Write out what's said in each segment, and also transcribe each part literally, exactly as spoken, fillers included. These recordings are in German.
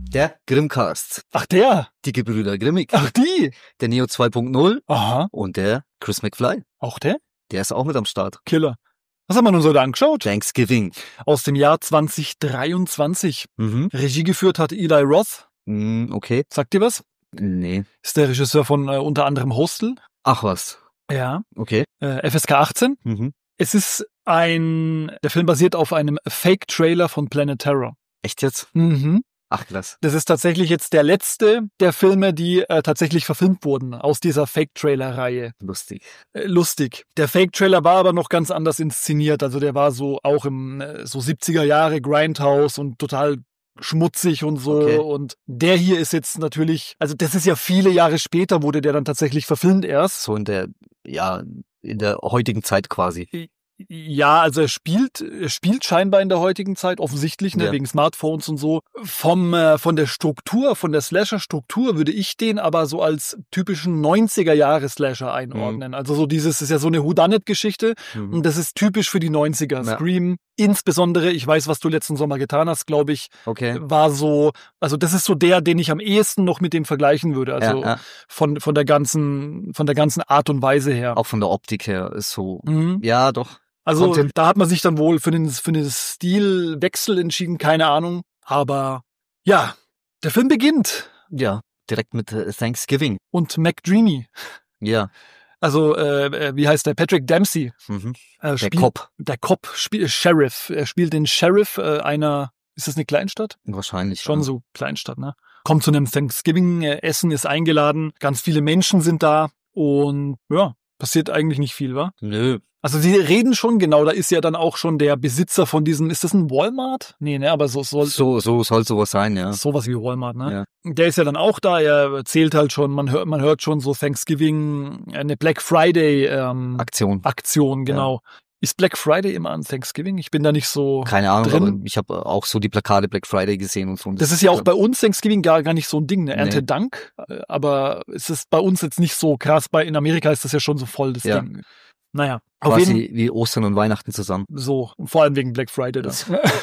Der Grimmcast. Ach, der? Die Gebrüder Grimmig. Ach, die? Der Neo zwei Punkt null. Aha. Und der Chris McFly. Auch der? Der ist auch mit am Start. Killer. Was haben wir nun so da angeschaut? Thanksgiving. Aus dem Jahr zwanzig dreiundzwanzig. Mhm. Regie geführt hat Eli Roth. Mm, okay. Sagt dir was? Nee. Ist der Regisseur von äh, unter anderem Hostel. Ach was. Ja. Okay. Äh, F S K achtzehn. Mhm. Es ist ein, der Film basiert auf einem Fake-Trailer von Planet Terror. Echt jetzt? Mhm. Ach, krass. Das ist tatsächlich jetzt der letzte der Filme, die äh, tatsächlich verfilmt wurden aus dieser Fake-Trailer-Reihe. Lustig. Äh, lustig. Der Fake-Trailer war aber noch ganz anders inszeniert. Also der war so auch im äh, so siebziger Jahre Grindhouse und total schmutzig und so. Okay. Und der hier ist jetzt natürlich, also das ist ja viele Jahre später, wurde der dann tatsächlich verfilmt erst. So in der, ja, in der heutigen Zeit quasi. Ja, also er spielt, er spielt scheinbar in der heutigen Zeit, offensichtlich, ne, Ja. wegen Smartphones und so. Vom, äh, von der Struktur, von der Slasher-Struktur würde ich den aber so als typischen neunziger-Jahre-Slasher einordnen. Also so dieses, ist ja so eine Whodunit-Geschichte Mhm. und das ist typisch für die neunziger. Ja. Scream, insbesondere, ich weiß, was du letzten Sommer getan hast, glaube ich, Okay. war so, also das ist so der, den ich am ehesten noch mit dem vergleichen würde. Also ja, ja. von, von der ganzen, von der ganzen Art und Weise her. Auch von der Optik her ist so, Mhm. ja, doch. Also Content. da hat man sich dann wohl für den, für den Stilwechsel entschieden, keine Ahnung. Aber ja, der Film beginnt. Ja, direkt mit äh, Thanksgiving. Und McDreamy, Ja. also äh, äh, wie heißt der? Patrick Dempsey. Mhm. Äh, Der spielt, Cop. Der Cop, spielt Sheriff. Er spielt den Sheriff äh, einer, ist das eine Kleinstadt? Wahrscheinlich. Schon ja. so Kleinstadt, ne? Kommt zu einem Thanksgiving-Essen, ist eingeladen. Ganz viele Menschen sind da. Und ja, passiert eigentlich nicht viel, wa? Nö. Also sie reden schon, genau, da ist ja dann auch schon der Besitzer von diesem, ist das ein Walmart? Nee, ne, aber so soll So, so soll sowas sein, ja. sowas wie Walmart, ne? Ja. Der ist ja dann auch da, er erzählt halt schon, man hört, man hört schon so Thanksgiving, eine Black Friday ähm, Aktion. Aktion, genau. Ist Black Friday immer an Thanksgiving? Ich bin da nicht so Keine Ahnung, drin. aber ich habe auch so die Plakate Black Friday gesehen und so. Und Das ist ja auch bei uns Thanksgiving gar, gar nicht so ein Ding, ne? Nee. Erntedank, äh, aber es ist bei uns jetzt nicht so krass, bei, in Amerika ist das ja schon so voll das Ja. Ding. Naja, auf jeden quasi wie Ostern und Weihnachten zusammen. So, und vor allem wegen Black Friday da.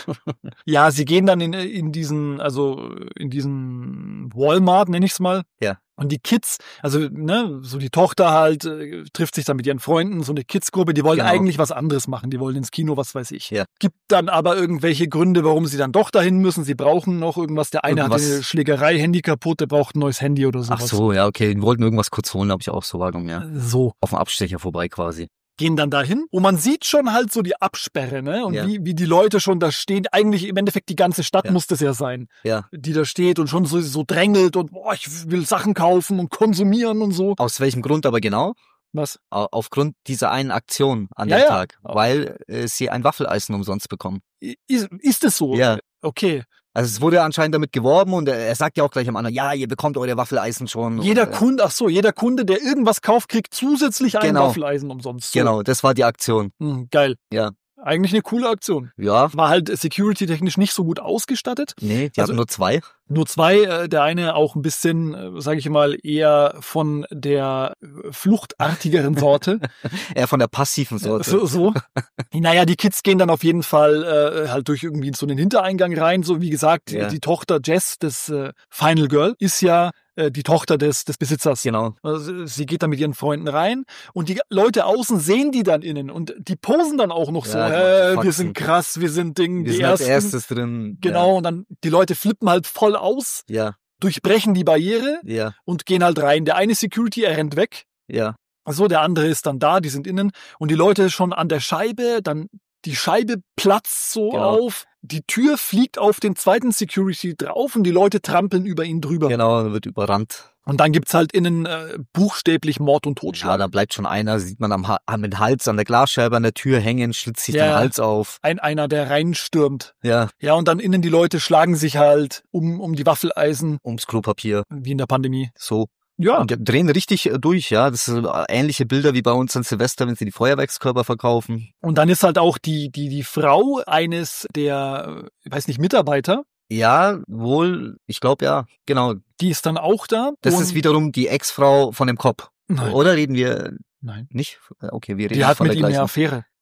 Ja, sie gehen dann in, in diesen, also in diesen Walmart, nenne ich es mal. Ja. Und die Kids, also ne, so die Tochter halt, äh, trifft sich dann mit ihren Freunden, so eine Kidsgruppe, die wollen Genau. eigentlich was anderes machen, die wollen ins Kino, was weiß ich. Ja. Gibt dann aber irgendwelche Gründe, warum sie dann doch dahin müssen. Sie brauchen noch irgendwas. Der eine Irgendwas- hat eine Schlägerei, Handy kaputt, der braucht ein neues Handy oder sowas. Ach so, ja, okay. Die wollten irgendwas kurz holen, habe ich auch so wahrgenommen, ja. So. Auf dem Abstecher vorbei quasi. Gehen dann dahin und man sieht schon halt so die Absperre, ne? Und Ja. wie, wie die Leute schon da stehen. Eigentlich im Endeffekt die ganze Stadt Ja. muss das ja sein, Ja. die da steht und schon so, so drängelt und boah, ich will Sachen kaufen und konsumieren und so. Aus welchem Grund aber genau? Was? Au- Aufgrund dieser einen Aktion an Ja, dem ja. Tag. Weil äh, sie ein Waffeleisen umsonst bekommen. Ist, ist es so? Ja. Okay. Also es wurde anscheinend damit geworben und er, er sagt ja auch gleich am anderen, ja, ihr bekommt eure Waffeleisen schon. Jeder und, äh, Kunde, ach so, jeder Kunde, der irgendwas kauft, kriegt zusätzlich ein Genau. Waffeleisen umsonst. So. Genau, das war die Aktion. Hm, geil. Ja. Eigentlich eine coole Aktion. Ja. War halt security-technisch nicht so gut ausgestattet. Nee, die Also- hatten nur zwei. Nur zwei, äh, der eine auch ein bisschen, sage ich mal, eher von der äh, fluchtartigeren Sorte. Eher von der passiven Sorte. So, so. Naja, die Kids gehen dann auf jeden Fall äh, halt durch irgendwie so einen Hintereingang rein. So wie gesagt, Ja. die Tochter Jess, das äh, Final Girl, ist ja äh, die Tochter des, des Besitzers. Genau. Also, sie geht dann mit ihren Freunden rein und die Leute außen sehen die dann innen und die posen dann auch noch so, Ja, äh, die wir faxen. sind krass, wir sind Ding, Wir die sind als Ersten. erstes drin. Genau, und dann die Leute flippen halt voll aus, Ja, durchbrechen die Barriere ja, und gehen halt rein. Der eine Security, er rennt weg. ja. So, der andere ist dann da, die sind innen und die Leute schon an der Scheibe, dann die Scheibe platzt so Genau. auf, die Tür fliegt auf den zweiten Security drauf und die Leute trampeln über ihn drüber. Genau, dann wird überrannt. Und dann gibt's halt innen äh, buchstäblich Mord und Ja, Totschlag. da bleibt schon einer, sieht man am, ha am den Hals an der Glasscheibe an der Tür hängen, schlitzt sich Ja. den Hals auf. Ein einer, der reinstürmt. Ja, Ja, und dann innen die Leute schlagen sich halt um, um die Waffeleisen, ums Klopapier. wie in der Pandemie. So. Ja, Und die drehen richtig äh, durch, ja. Das sind äh, ähnliche Bilder wie bei uns an Silvester, wenn sie die Feuerwerkskörper verkaufen. und dann ist halt auch die, die, die Frau eines der, ich weiß nicht, Mitarbeiter, Ja, wohl, ich glaube ja, genau. die ist dann auch da. Das und ist wiederum die Ex-Frau von dem Cop. Nein. Oder reden wir Nein. nicht? Okay, wir reden Die hat von mit der ihm eine gleichen. Affäre.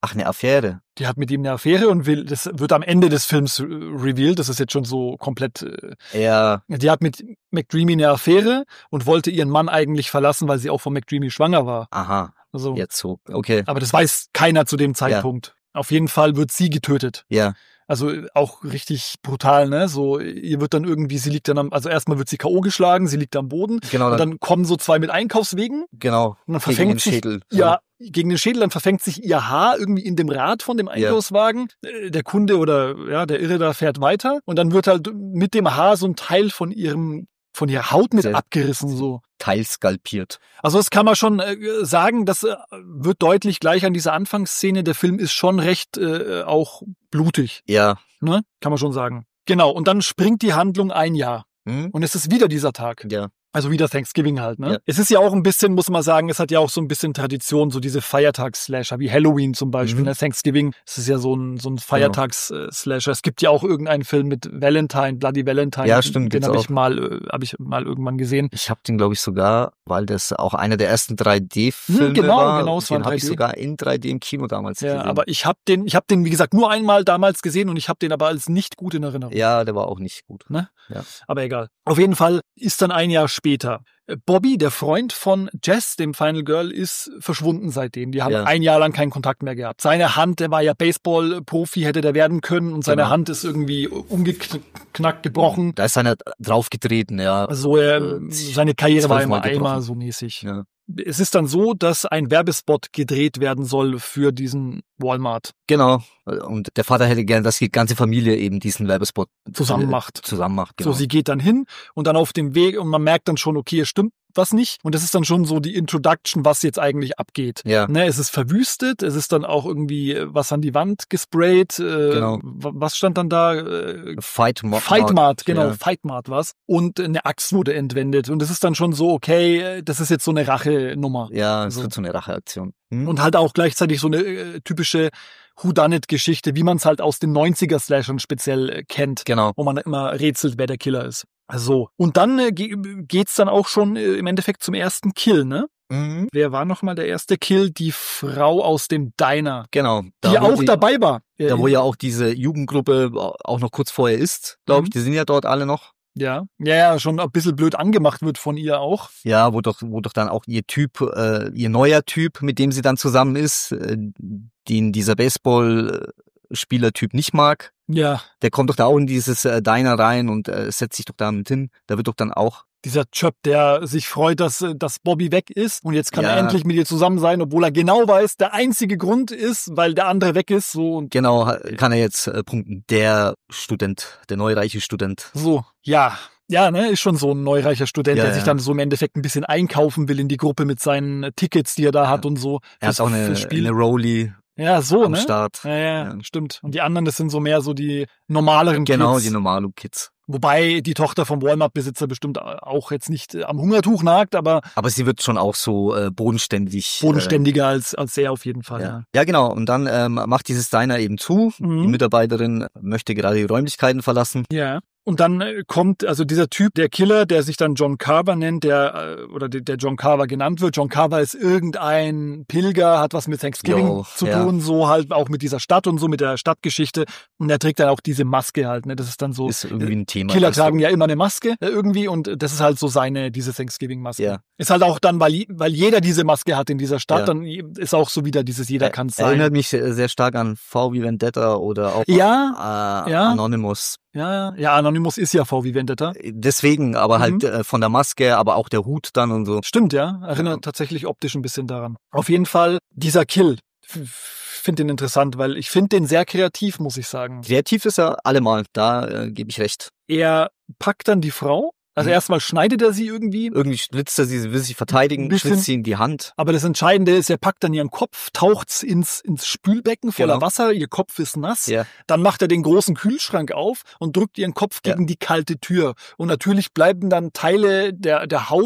Ach, eine Affäre. Die hat mit ihm eine Affäre und will, das wird am Ende des Films äh, revealed, das ist jetzt schon so komplett, äh, Ja, die hat mit McDreamy eine Affäre und wollte ihren Mann eigentlich verlassen, weil sie auch von McDreamy schwanger war. aha, Also, jetzt so. Okay, aber das weiß keiner zu dem Zeitpunkt. Auf jeden Fall wird sie getötet. ja, Also auch richtig brutal, ne? So, ihr wird dann irgendwie, sie liegt dann am, also erstmal wird sie K O geschlagen, sie liegt am Boden. genau. Und Dann, dann kommen so zwei mit Einkaufswegen genau, und dann gegen verfängt den sich, Schädel. ja, gegen den Schädel, dann verfängt sich ihr Haar irgendwie in dem Rad von dem Einkaufswagen. Äh, Der Kunde oder ja, der Irre da fährt weiter und dann wird halt mit dem Haar so ein Teil von ihrem, von ihrer Haut mit Sehr- abgerissen, so. Teilskalpiert. Also das kann man schon äh, sagen, das äh, wird deutlich gleich an dieser Anfangsszene. Der Film ist schon recht äh, auch blutig, Ja. ne? Kann man schon sagen. Genau, und dann springt die Handlung ein Jahr. Hm? Und es ist wieder dieser Tag. Ja. Also wieder Thanksgiving halt, ne? Ja. Es ist ja auch ein bisschen, muss man sagen, es hat ja auch so ein bisschen Tradition, so diese Feiertags-Slasher, wie Halloween zum Beispiel, Mhm. ne? Thanksgiving, es ist ja so ein, so ein Feiertags-Slasher. Es gibt ja auch irgendeinen Film mit Valentine, Bloody Valentine. Ja, stimmt, Den gibt's habe auch. ich mal, äh, habe ich mal irgendwann gesehen. Ich habe den, glaube ich, sogar, weil das auch einer der ersten drei D-Filme Hm, genau, war. genau, es war Den ein habe ich drei D. sogar in drei D im Kino damals Ja, gesehen. aber ich habe den, ich habe den, wie gesagt, nur einmal damals gesehen und ich habe den aber als nicht gut in Erinnerung. Ja, der war auch nicht gut. Ne? Ja. Aber egal. Auf jeden Fall ist dann ein Jahr später. Bobby, der Freund von Jess, dem Final Girl, ist verschwunden seitdem. Die haben Ja. ein Jahr lang keinen Kontakt mehr gehabt. Seine Hand, der war ja Baseball-Profi, hätte der werden können und seine Genau. Hand ist irgendwie umgeknackt, gebrochen. Da ist einer draufgetreten, ja. Also er, Äh, seine Karriere war immer zwölfmal gebrochen. einmal so mäßig. ja. Es ist dann so, dass ein Werbespot gedreht werden soll für diesen Walmart. Genau. Und der Vater hätte gern, dass die ganze Familie eben diesen Werbespot Zusammen äh, macht. Zusammen macht, genau. So, sie geht dann hin und dann auf dem Weg und man merkt dann schon, okay, es stimmt was nicht. Und das ist dann schon so die Introduction, was jetzt eigentlich abgeht. Ja. Ne, es ist verwüstet, es ist dann auch irgendwie äh, was an die Wand gesprayt. Äh, Genau. w- Was stand dann da? Äh, Fight Mart. Fightmart, genau, Ja. Fightmart was. Und eine Axt wurde entwendet. Und das ist dann schon so, okay, äh, das ist jetzt so eine Rache-Nummer. Ja, es So. wird so eine Racheaktion. Hm? Und halt auch gleichzeitig so eine äh, typische Whodunit-Geschichte, wie man es halt aus den neunziger-Slashern speziell äh, kennt, Genau. wo man immer rätselt, wer der Killer ist. So. Und dann äh, ge- geht's dann auch schon äh, im Endeffekt zum ersten Kill, ne? Mhm. Wer war nochmal der erste Kill? Die Frau aus dem Diner, Genau. die Da, wo auch die, dabei war. Äh, Da, wo ja auch diese Jugendgruppe auch noch kurz vorher ist, glaube ich. Mhm. Die sind ja dort alle noch. ja, ja, ja, schon ein bisschen blöd angemacht wird von ihr auch. Ja, wo doch, wo doch dann auch ihr Typ, äh, ihr neuer Typ, mit dem sie dann zusammen ist, äh, den dieser Baseball-Spieler-Typ nicht mag. Ja, Der kommt doch da auch in dieses äh, Diner rein und äh, setzt sich doch da mit hin. Da wird doch dann auch, dieser Chöp, der sich freut, dass, äh, dass Bobby weg ist und jetzt kann Ja. er endlich mit ihr zusammen sein, obwohl er genau weiß, der einzige Grund ist, weil der andere weg ist, so und genau, kann er jetzt äh, punkten. Der Student, der neureiche Student. so. Ja, ja, ne, ist schon so ein neureicher Student, Ja, der sich ja. dann so im Endeffekt ein bisschen einkaufen will in die Gruppe mit seinen äh, Tickets, die er da hat und so. Er hat Fürs- auch eine, fürs Spiel. eine Rolli Ja, so, am ne? Start. Ja, ja, Ja. stimmt. Und die anderen, das sind so mehr so die normaleren Genau, Kids. die normalen Kids. Wobei die Tochter vom Walmart-Besitzer bestimmt auch jetzt nicht äh, am Hungertuch nagt, aber Aber sie wird schon auch so äh, bodenständig. bodenständiger als, als er auf jeden Äh, Fall. ja. Ja. ja, genau. Und dann ähm, macht dieses Diner eben zu. Mhm. Die Mitarbeiterin möchte gerade die Räumlichkeiten verlassen. Ja. Und dann äh, kommt also dieser Typ, der Killer, der sich dann John Carver nennt, der äh, oder der, der John Carver genannt wird. John Carver ist irgendein Pilger, hat was mit Thanksgiving Jo, zu ja. tun, so halt auch mit dieser Stadt und so, mit der Stadtgeschichte. Und er trägt dann auch diese Maske halt, ne? Das ist dann so. Ist irgendwie ein Thema. Killer Also, tragen ja immer eine Maske äh, irgendwie und das ist halt so seine, diese Thanksgiving-Maske. Ja. Ist halt auch dann, weil, weil jeder diese Maske hat in dieser Stadt, Ja. dann ist auch so wieder dieses jeder kann es sein. Erinnert mich sehr sehr stark an V wie Vendetta oder auch Ja, äh, ja. Anonymous. Ja, ja, ja, Anonymous ist ja V wie Vendetta. Deswegen, aber Mhm. halt äh, von der Maske, aber auch der Hut dann und so. Stimmt, ja. Erinnert tatsächlich optisch ein bisschen daran. Auf jeden Fall, dieser Kill, finde den interessant, weil ich finde den sehr kreativ, muss ich sagen. Kreativ ist er allemal, da äh, gebe ich recht. Er packt dann die Frau. Also Mhm. erstmal schneidet er sie irgendwie. Irgendwie schlitzt er sie, sie will sich verteidigen, Ein bisschen- schlitzt sie in die Hand. Aber das Entscheidende ist, er packt dann ihren Kopf, taucht's ins, ins Spülbecken voller Genau. Wasser, ihr Kopf ist nass. Ja. Dann macht er den großen Kühlschrank auf und drückt ihren Kopf Ja. gegen die kalte Tür. Und natürlich bleiben dann Teile der, der Haut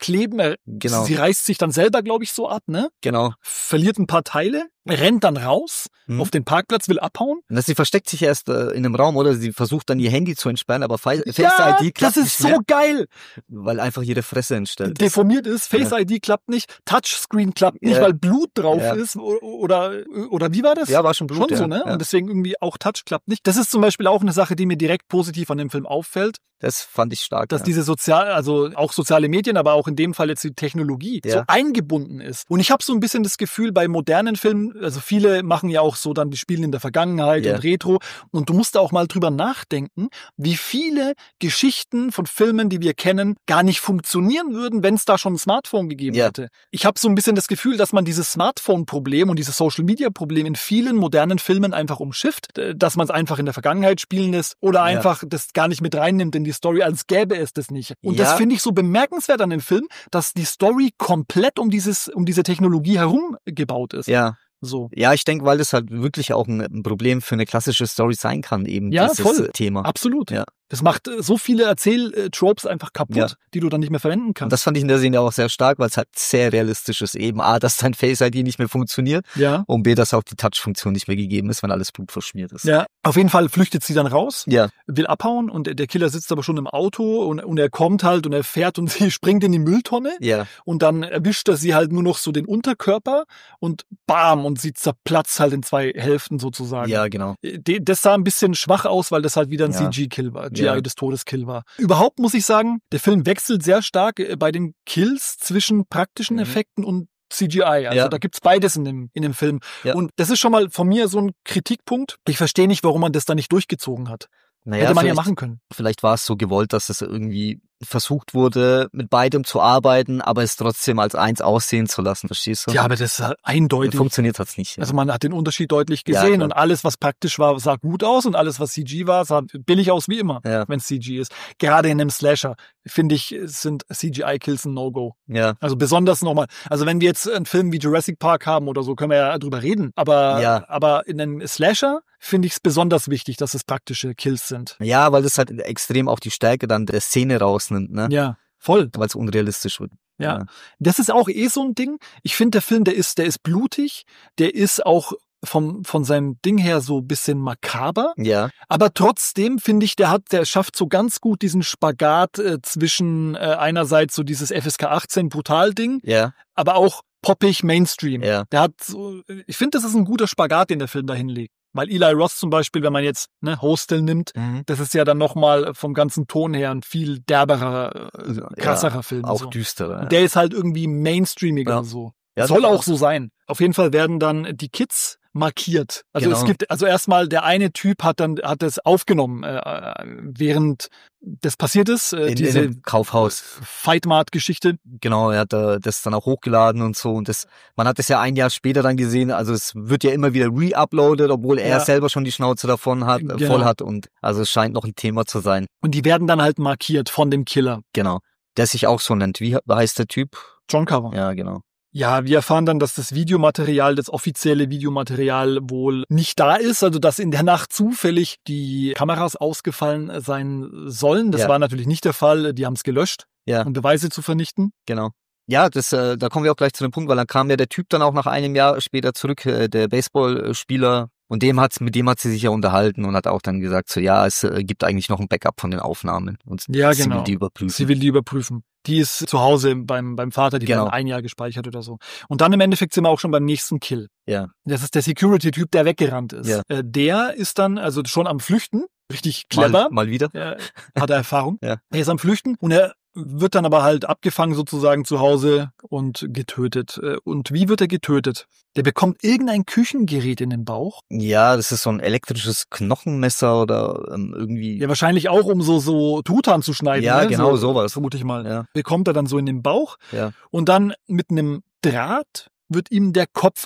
festkleben. Er, Genau. Sie reißt sich dann selber, glaube ich, so ab, ne? Genau. Verliert ein paar Teile, rennt dann raus Mhm. auf den Parkplatz, will abhauen. Und das, sie versteckt sich erst äh, in einem Raum, oder? Sie versucht dann ihr Handy zu entsperren, aber Face Ja, I D klappt das ist nicht so mehr, geil. weil einfach ihre Fresse entstellt ist. Deformiert ist, Face Ja. I D klappt nicht, Touchscreen klappt nicht, Ja. weil Blut drauf Ja. ist o- oder oder wie war das? Ja, war schon Blut, Schon so, ja. ne? Ja. Und deswegen irgendwie auch Touch klappt nicht. Das ist zum Beispiel auch eine Sache, die mir direkt positiv an dem Film auffällt, Das fand ich stark. dass ja. diese sozial, also auch soziale Medien, aber auch in dem Fall jetzt die Technologie Ja. so eingebunden ist. Und ich habe so ein bisschen das Gefühl, bei modernen Filmen, also viele machen ja auch so dann, die spielen in der Vergangenheit Ja. und Retro. Und du musst da auch mal drüber nachdenken, wie viele Geschichten von Filmen, die wir kennen, gar nicht funktionieren würden, wenn es da schon ein Smartphone gegeben Ja. hätte. Ich habe so ein bisschen das Gefühl, dass man dieses Smartphone-Problem und dieses Social-Media-Problem in vielen modernen Filmen einfach umschifft, äh, dass man es einfach in der Vergangenheit spielen lässt oder Ja. einfach das gar nicht mit reinnimmt in die Story, als gäbe es das nicht. Und das Ja. finde ich so bemerkenswert an dem Film, dass die Story komplett um dieses, um diese Technologie herum gebaut ist. Ja. So. Ja, ich denke, weil das halt wirklich auch ein, ein Problem für eine klassische Story sein kann, eben Ja, dieses voll. Thema. Absolut. Ja. Das macht äh, so viele Erzähl-Tropes einfach kaputt, Ja. die du dann nicht mehr verwenden Und kannst. das fand ich in der Szene auch sehr stark, weil es halt sehr realistisch ist. Eben A, dass dein Face I D nicht mehr funktioniert Ja. und B, dass auch die Touch-Funktion nicht mehr gegeben ist, wenn alles Blut verschmiert ist. Ja. Auf jeden Fall flüchtet sie dann raus, Ja, will abhauen und der Killer sitzt aber schon im Auto und, und er kommt halt und er fährt und sie springt in die Mülltonne ja, und dann erwischt er sie halt nur noch so den Unterkörper und bam und sie zerplatzt halt in zwei Hälften sozusagen. ja, genau. Die- Das sah ein bisschen schwach aus, weil das halt wieder ein Ja. C G-Kill war, G I Ja. des Todes-Kill war. Überhaupt muss ich sagen, der Film wechselt sehr stark äh, bei den Kills zwischen praktischen Mhm. Effekten und C G I. Also Ja. da gibt's beides in dem, in dem Film. Ja. Und das ist schon mal von mir so ein Kritikpunkt. Ich verstehe nicht, warum man das da nicht durchgezogen hat. Naja, Hätte man ja vielleicht- machen können. Vielleicht war es so gewollt, dass es irgendwie versucht wurde, mit beidem zu arbeiten, aber es trotzdem als eins aussehen zu lassen, verstehst du? Ja, aber das ist halt eindeutig. Funktioniert hat's nicht. Ja. Also man hat den Unterschied deutlich Ja, gesehen klar. und alles, was praktisch war, sah gut aus und alles, was C G war, sah billig aus wie immer, Ja. wenn es C G ist. Gerade in einem Slasher, finde ich, sind C G I-Kills ein No-Go. ja, Also besonders nochmal, also wenn wir jetzt einen Film wie Jurassic Park haben oder so, können wir ja drüber reden. Aber, Ja. aber in einem Slasher finde ich es besonders wichtig, dass es praktische Kills sind. ja, weil das halt extrem auch die Stärke dann der Szene rausnimmt, ne? Ja, voll. Weil es unrealistisch wird. Ja. Das ist auch eh so ein Ding. Ich finde, der Film, der ist, der ist blutig, der ist auch vom, von seinem Ding her so ein bisschen makaber. Ja, Aber trotzdem finde ich, der hat, der schafft so ganz gut diesen Spagat äh, zwischen äh, einerseits so dieses F S K achtzehn Brutal-Ding, ja, aber auch poppig Mainstream. ja, Der hat so, ich finde, das ist ein guter Spagat, den der Film da hinlegt. Weil Eli Roth zum Beispiel, wenn man jetzt ne, Hostel nimmt, mhm. das ist ja dann nochmal vom ganzen Ton her ein viel derberer, äh, krasserer ja, Film. auch so. düsterer. Und der ist halt irgendwie mainstreamiger Ja. so. Ja, Soll das- auch so sein. Auf jeden Fall werden dann die Kids markiert. Also Genau. es gibt, also erstmal der eine Typ hat dann hat das aufgenommen, äh, während das passiert ist. Äh, in, diese in dem Kaufhaus. Fightmart-Geschichte. Genau, er hat äh, das dann auch hochgeladen und so. Und das, man hat es ja ein Jahr später dann gesehen. Also es wird ja immer wieder re-uploaded, obwohl er Ja. selber schon die Schnauze davon hat, äh, Genau. voll hat. Und also es scheint noch ein Thema zu sein. Und die werden dann halt markiert von dem Killer. Genau. Der sich auch so nennt. Wie heißt der Typ? John Carver. Ja, genau. Ja, wir erfahren dann, dass das Videomaterial, das offizielle Videomaterial wohl nicht da ist, also dass in der Nacht zufällig die Kameras ausgefallen sein sollen. Das Ja. war natürlich nicht der Fall, die haben es gelöscht, Ja, um Beweise zu vernichten. genau. Ja, das, äh, da kommen wir auch gleich zu dem Punkt, weil dann kam ja der Typ dann auch nach einem Jahr später zurück, äh, der Baseballspieler. Und dem hat's, mit dem hat sie sich ja unterhalten und hat auch dann gesagt, so ja, es äh, gibt eigentlich noch ein Backup von den Aufnahmen. Und Ja, sie genau. will die überprüfen. Sie will die überprüfen. Die ist zu Hause beim, beim Vater, die Genau. hat ein Jahr gespeichert oder so. Und dann im Endeffekt sind wir auch schon beim nächsten Kill. Ja, Das ist der Security-Typ, der weggerannt ist. Ja. Äh, der ist dann also schon am Flüchten, richtig clever. mal, mal wieder. Er hat er Erfahrung. Ja. Er ist am Flüchten und er wird dann aber halt abgefangen sozusagen zu Hause und getötet. Äh, Und wie wird er getötet? Der bekommt irgendein Küchengerät in den Bauch. Ja, das ist so ein elektrisches Knochenmesser oder ähm, irgendwie. Ja, wahrscheinlich auch, um so, so Truthahn zu schneiden. Ja, ne? genau, so, sowas. Vermute ich mal. Ja. Bekommt er dann so in den Bauch Ja. und dann mit einem Draht wird ihm der Kopf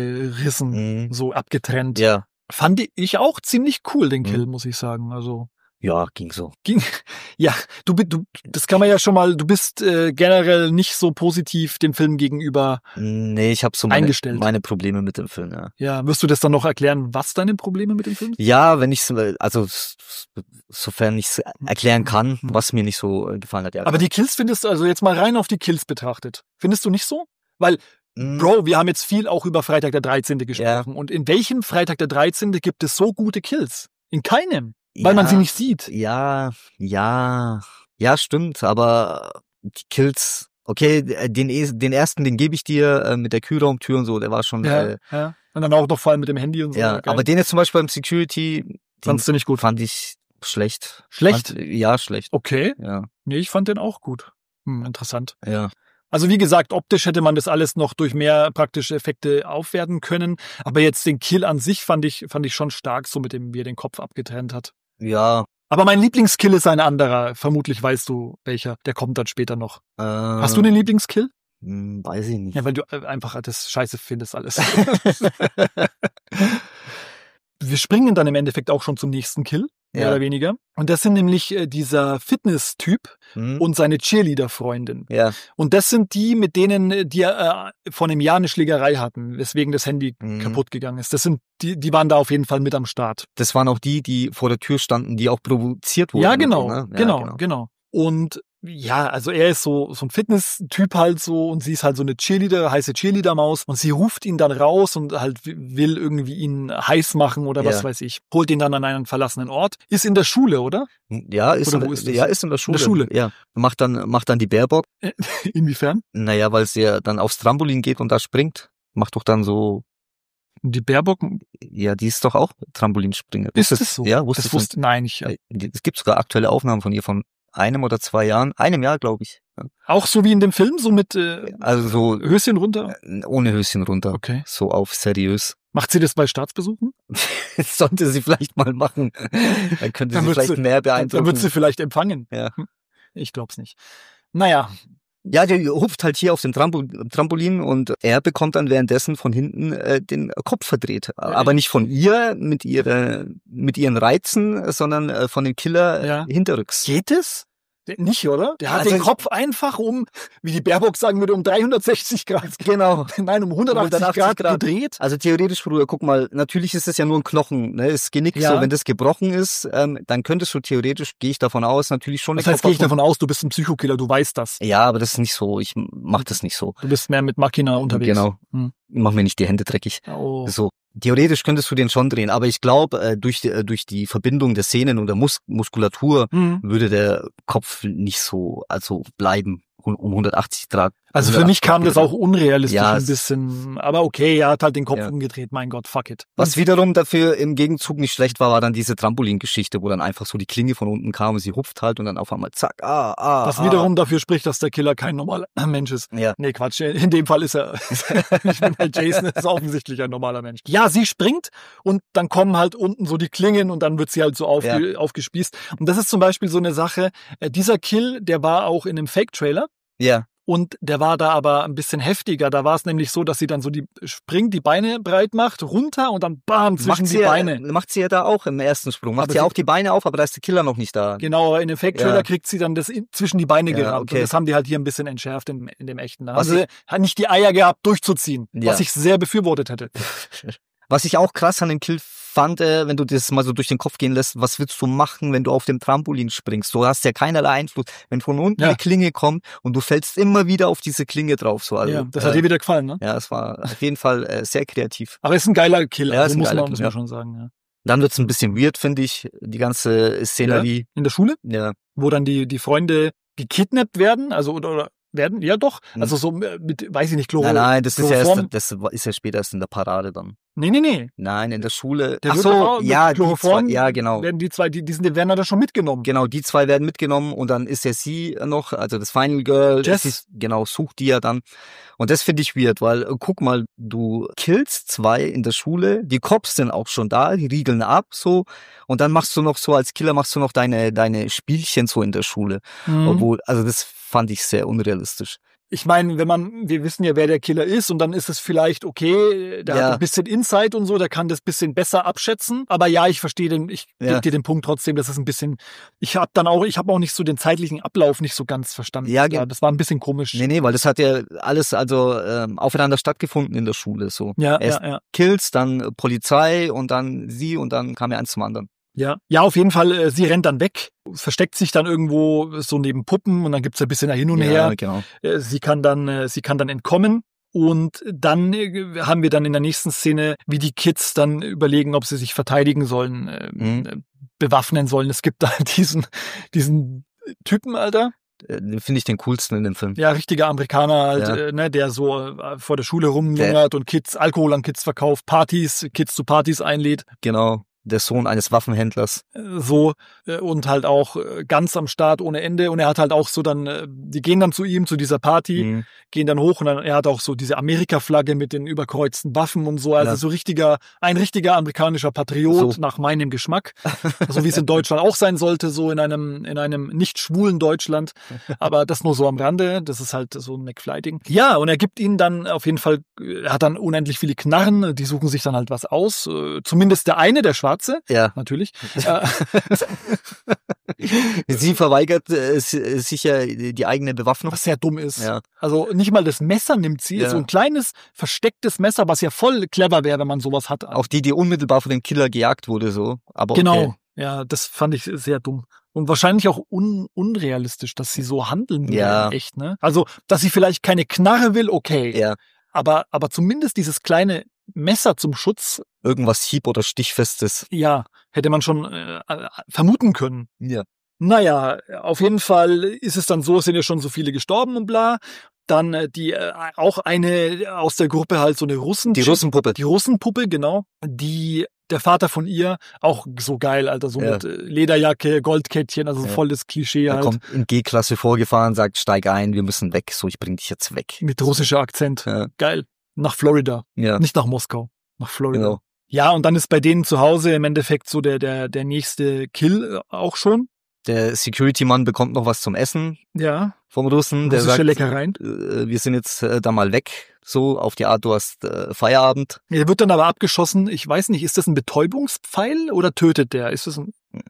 abgerissen, Mhm. so abgetrennt. Ja, Fand ich auch ziemlich cool, den Kill, Mhm. muss ich sagen. Also Ja, ging so. Ging, ja, du, du, das kann man ja schon mal, du bist äh, generell nicht so positiv dem Film gegenüber Nee, ich habe so meine, eingestellt. meine Probleme mit dem Film, ja. Ja, wirst du das dann noch erklären, was deine Probleme mit dem Film sind? Ja, wenn ich also sofern ich es erklären kann, was mir nicht so gefallen hat. Ja, aber die Kills findest du, also jetzt mal rein auf die Kills betrachtet, findest du nicht so? Weil, mm. Bro, wir haben jetzt viel auch über Freitag der dreizehnte gesprochen. Ja. Und in welchem Freitag der dreizehnte gibt es so gute Kills? In keinem. Weil ja, man sie nicht sieht. Ja, ja, ja, stimmt, aber die Kills, okay, den, den ersten, den gebe ich dir äh, mit der Kühlraumtür und so, der war schon... Ja, äh, ja. Und dann auch noch vor allem mit dem Handy und so. Ja, geil. Aber den jetzt zum Beispiel beim Security... Fandst du nicht gut? Fand ich schlecht. Schlecht? Fand, ja, schlecht. Okay. Ja. Nee, ich fand den auch gut. Hm, interessant. Ja. Also wie gesagt, optisch hätte man das alles noch durch mehr praktische Effekte aufwerten können. Aber jetzt den Kill an sich fand ich, fand ich schon stark, so mit dem, wie er den Kopf abgetrennt hat. Ja. Aber mein Lieblingskill ist ein anderer. Vermutlich weißt du welcher. Der kommt dann später noch. Äh, Hast du den Lieblingskill? Hm, weiß ich nicht. Ja, weil du einfach das Scheiße findest alles. Wir springen dann im Endeffekt auch schon zum nächsten Kill. Mehr ja. oder weniger. Und das sind nämlich äh, dieser Fitness-Typ hm. und seine Cheerleader-Freundin. Ja. Und das sind die, mit denen die äh, vor einem Jahr eine Schlägerei hatten, weswegen das Handy hm. kaputt gegangen ist. Das sind die, die waren da auf jeden Fall mit am Start. Das waren auch die, die vor der Tür standen, die auch provoziert wurden. Ja, genau, so, ne? ja, genau, genau, genau. Und ja, also er ist so so ein Fitness-Typ halt so und sie ist halt so eine Cheerleader, heiße Cheerleader-Maus und sie ruft ihn dann raus und halt will irgendwie ihn heiß machen oder was ja. weiß ich. Holt ihn dann an einen verlassenen Ort. Ist in der Schule, oder? Ja, ist, oder wo ist, ja, ist in der Schule. In der Schule. Ja. Macht dann, macht dann die Baerbock. Inwiefern? Naja, weil sie ja dann aufs Trampolin geht und da springt. Macht doch dann so. Die Baerbock? Ja, die ist doch auch Trampolinspringer. Ist das so? Ja, wusste das wusste, nein, ich. Ja. Es gibt sogar aktuelle Aufnahmen von ihr von einem oder zwei Jahren, einem Jahr, glaube ich. Ja. Auch so wie in dem Film, so mit äh, also so Höschen runter? Ohne Höschen runter. Okay. So auf seriös. Macht sie das bei Staatsbesuchen? Das sollte sie vielleicht mal machen. Dann könnte dann sie vielleicht sie, mehr beeindrucken. Dann wird sie vielleicht empfangen. Ja. Ich glaub's nicht. Naja. Ja, der hupft halt hier auf dem Trampo- Trampolin und er bekommt dann währenddessen von hinten äh, den Kopf verdreht. Ja, aber nicht von ihr mit ihrer, mit ihren Reizen, sondern äh, von dem Killer ja. hinterrücks. Geht es? Nicht, oder? Der hat also den Kopf einfach um, wie die Baerbock sagen würde, um dreihundertsechzig Grad. Genau. Nein, um hundertachtzig Grad, Grad gedreht. Also theoretisch, Bruder, guck mal, natürlich ist es ja nur ein Knochen, ne? Das Genick, ja. so, wenn das gebrochen ist, ähm, dann könntest du theoretisch, gehe ich davon aus, natürlich schon... Das heißt, gehe ich davon aus, du bist ein Psychokiller, du weißt das. Ja, aber das ist nicht so, ich mach das nicht so. Du bist mehr mit Machina unterwegs. Genau. Hm. Mach mir nicht die Hände dreckig. Oh. So. Theoretisch könntest du den schon drehen, aber ich glaube, äh, durch, die, durch die Verbindung der Sehnen und der Mus- Muskulatur mhm. würde der Kopf nicht so, also bleiben um hundertachtzig Grad. Also für mich kam das auch unrealistisch ja, ein bisschen, aber okay, er hat halt den Kopf ja. umgedreht, mein Gott, fuck it. Was wiederum dafür im Gegenzug nicht schlecht war, war dann diese Trampolin-Geschichte, wo dann einfach so die Klinge von unten kam und sie hupft halt und dann auf einmal zack, ah, ah, Was ah. wiederum dafür spricht, dass der Killer kein normaler Mensch ist. Ja. Nee, Quatsch, in dem Fall ist er, ich bin bei Jason, ist offensichtlich ein normaler Mensch. Ja, sie springt und dann kommen halt unten so die Klingen und dann wird sie halt so aufge- ja. aufgespießt. Und das ist zum Beispiel so eine Sache, äh, dieser Kill, der war auch in einem Fake-Trailer. Ja. Und der war da aber ein bisschen heftiger. Da war es nämlich so, dass sie dann so die springt, die Beine breit macht, runter und dann bam, zwischen macht die ja, Beine. Macht sie ja da auch im ersten Sprung. Macht aber sie ja auch die Beine auf, aber da ist der Killer noch nicht da. Genau, aber in dem Fake-Trailer ja. kriegt sie dann das in, zwischen die Beine ja, gerammt. Okay. Und das haben die halt hier ein bisschen entschärft in, in dem echten. Da haben sie hat nicht die Eier gehabt, durchzuziehen. Ja. Was ich sehr befürwortet hätte. Was ich auch krass an dem Kill fand, äh, wenn du das mal so durch den Kopf gehen lässt, was willst du machen, wenn du auf dem Trampolin springst? Du hast ja keinerlei Einfluss. Wenn von unten ja. eine Klinge kommt und du fällst immer wieder auf diese Klinge drauf. So, also, ja, das hat äh, dir wieder gefallen, ne? Ja, es war auf jeden Fall äh, sehr kreativ. Aber es ist ein geiler Kill, ja, also muss, geiler man, muss Kill, man ja. schon sagen. Ja. Dann wird's ein bisschen weird, finde ich, die ganze Szenerie. Ja, in der Schule? Ja. Wo dann die, die Freunde gekidnappt werden, also oder, oder werden, ja doch, also so mit, weiß ich nicht, Chloroform. Nein, nein, das ist ja erst, das ist ja später erst in der Parade dann. Nee, nee, nee. Nein, in der Schule. Der Ach so, ja, die zwei, die ja, genau. Werden die zwei, die, die sind, die werden da schon mitgenommen. Genau, die zwei werden mitgenommen und dann ist ja sie noch, also das Final Girl. Jess. Ist, genau, sucht die ja dann. Und das finde ich weird, weil, guck mal, du killst zwei in der Schule, die Cops sind auch schon da, die riegeln ab, so. Und dann machst du noch so, als Killer machst du noch deine, deine Spielchen so in der Schule. Mhm. Obwohl, also das fand ich sehr unrealistisch. Ich meine, wenn man, wir wissen ja, wer der Killer ist und dann ist es vielleicht okay, der Ja. hat ein bisschen Insight und so, der kann das bisschen besser abschätzen. Aber ja, ich verstehe den, ich Ja. gebe dir den Punkt trotzdem, das ist ein bisschen, ich habe dann auch, ich habe auch nicht so den zeitlichen Ablauf nicht so ganz verstanden. Ja, ge- das war ein bisschen komisch. Nee, nee, weil das hat ja alles also ähm, aufeinander stattgefunden in der Schule. So. Ja, Erst ja, ja. Kills, dann äh, Polizei und dann sie und dann kam ja eins zum anderen. Ja, ja, auf jeden Fall, äh, sie rennt dann weg, versteckt sich dann irgendwo so neben Puppen und dann gibt's ein bisschen hin und Ja, her. genau. Äh, Sie kann dann, äh, sie kann dann entkommen. Und dann äh, haben wir dann in der nächsten Szene, wie die Kids dann überlegen, ob sie sich verteidigen sollen, äh, Mhm. äh, bewaffnen sollen. Es gibt da diesen, diesen Typen, Alter. Äh, Den finde ich den coolsten in dem Film. Ja, richtiger Amerikaner halt, Ja. äh, ne, der so äh, vor der Schule rumlungert und Kids, Alkohol an Kids verkauft, Partys, Kids zu Partys einlädt. Genau. Der Sohn eines Waffenhändlers. So äh, und halt auch äh, ganz am Start ohne Ende und er hat halt auch so dann, äh, die gehen dann zu ihm, zu dieser Party, Mhm. gehen dann hoch und dann, er hat auch so diese Amerika-Flagge mit den überkreuzten Waffen und so, also Ja. so richtiger, ein richtiger amerikanischer Patriot So. nach meinem Geschmack, so wie es in Deutschland auch sein sollte, so in einem, in einem nicht schwulen Deutschland, aber das nur so am Rande, das ist halt so ein McFly-Ding. Ja, und er gibt ihnen dann auf jeden Fall, er hat dann unendlich viele Knarren, die suchen sich dann halt was aus, äh, zumindest der eine, der Schwarze, Ja. natürlich. Äh, Sie verweigert äh, s- äh, sich ja die eigene Bewaffnung. was sehr dumm ist. Ja. Also nicht mal das Messer nimmt sie, Ja. so ein kleines verstecktes Messer, was ja voll clever wäre, wenn man sowas hat. Auf die, die unmittelbar von dem Killer gejagt wurde, so. Aber Genau. okay. Ja, das fand ich sehr dumm. Und wahrscheinlich auch un unrealistisch, dass sie so handeln will, Ja. in echt, ne? Also, dass sie vielleicht keine Knarre will, okay. Ja. Aber, aber zumindest dieses kleine Messer zum Schutz, Irgendwas hieb- oder stichfestes. ja, hätte man schon äh, äh, vermuten können. Ja. Naja, auf jeden Fall ist es dann so, es sind ja schon so viele gestorben und bla. Dann äh, die äh, auch eine aus der Gruppe halt so eine Russen Die Russenpuppe. die Russenpuppe, genau, die der Vater von ihr, auch so geil, Alter, so Ja. mit äh, Lederjacke, Goldkettchen, also Ja. voll das Klischee Er halt, kommt in G-Klasse vorgefahren, sagt, steig ein, wir müssen weg. So, ich bring dich jetzt weg. mit russischer Akzent. Ja. Geil. Nach Florida, Ja. nicht nach Moskau, nach Florida. Genau. Ja, und dann ist bei denen zu Hause im Endeffekt so der der der nächste Kill äh, auch schon. Der Security-Mann bekommt noch was zum Essen Ja, vom Russen. Der russische sagt, Leckereien. äh, wir sind jetzt äh, da mal weg. So, auf die Art, du hast äh, Feierabend. Der wird dann aber abgeschossen. Ich weiß nicht, ist das ein Betäubungspfeil oder tötet der? Ist das ein,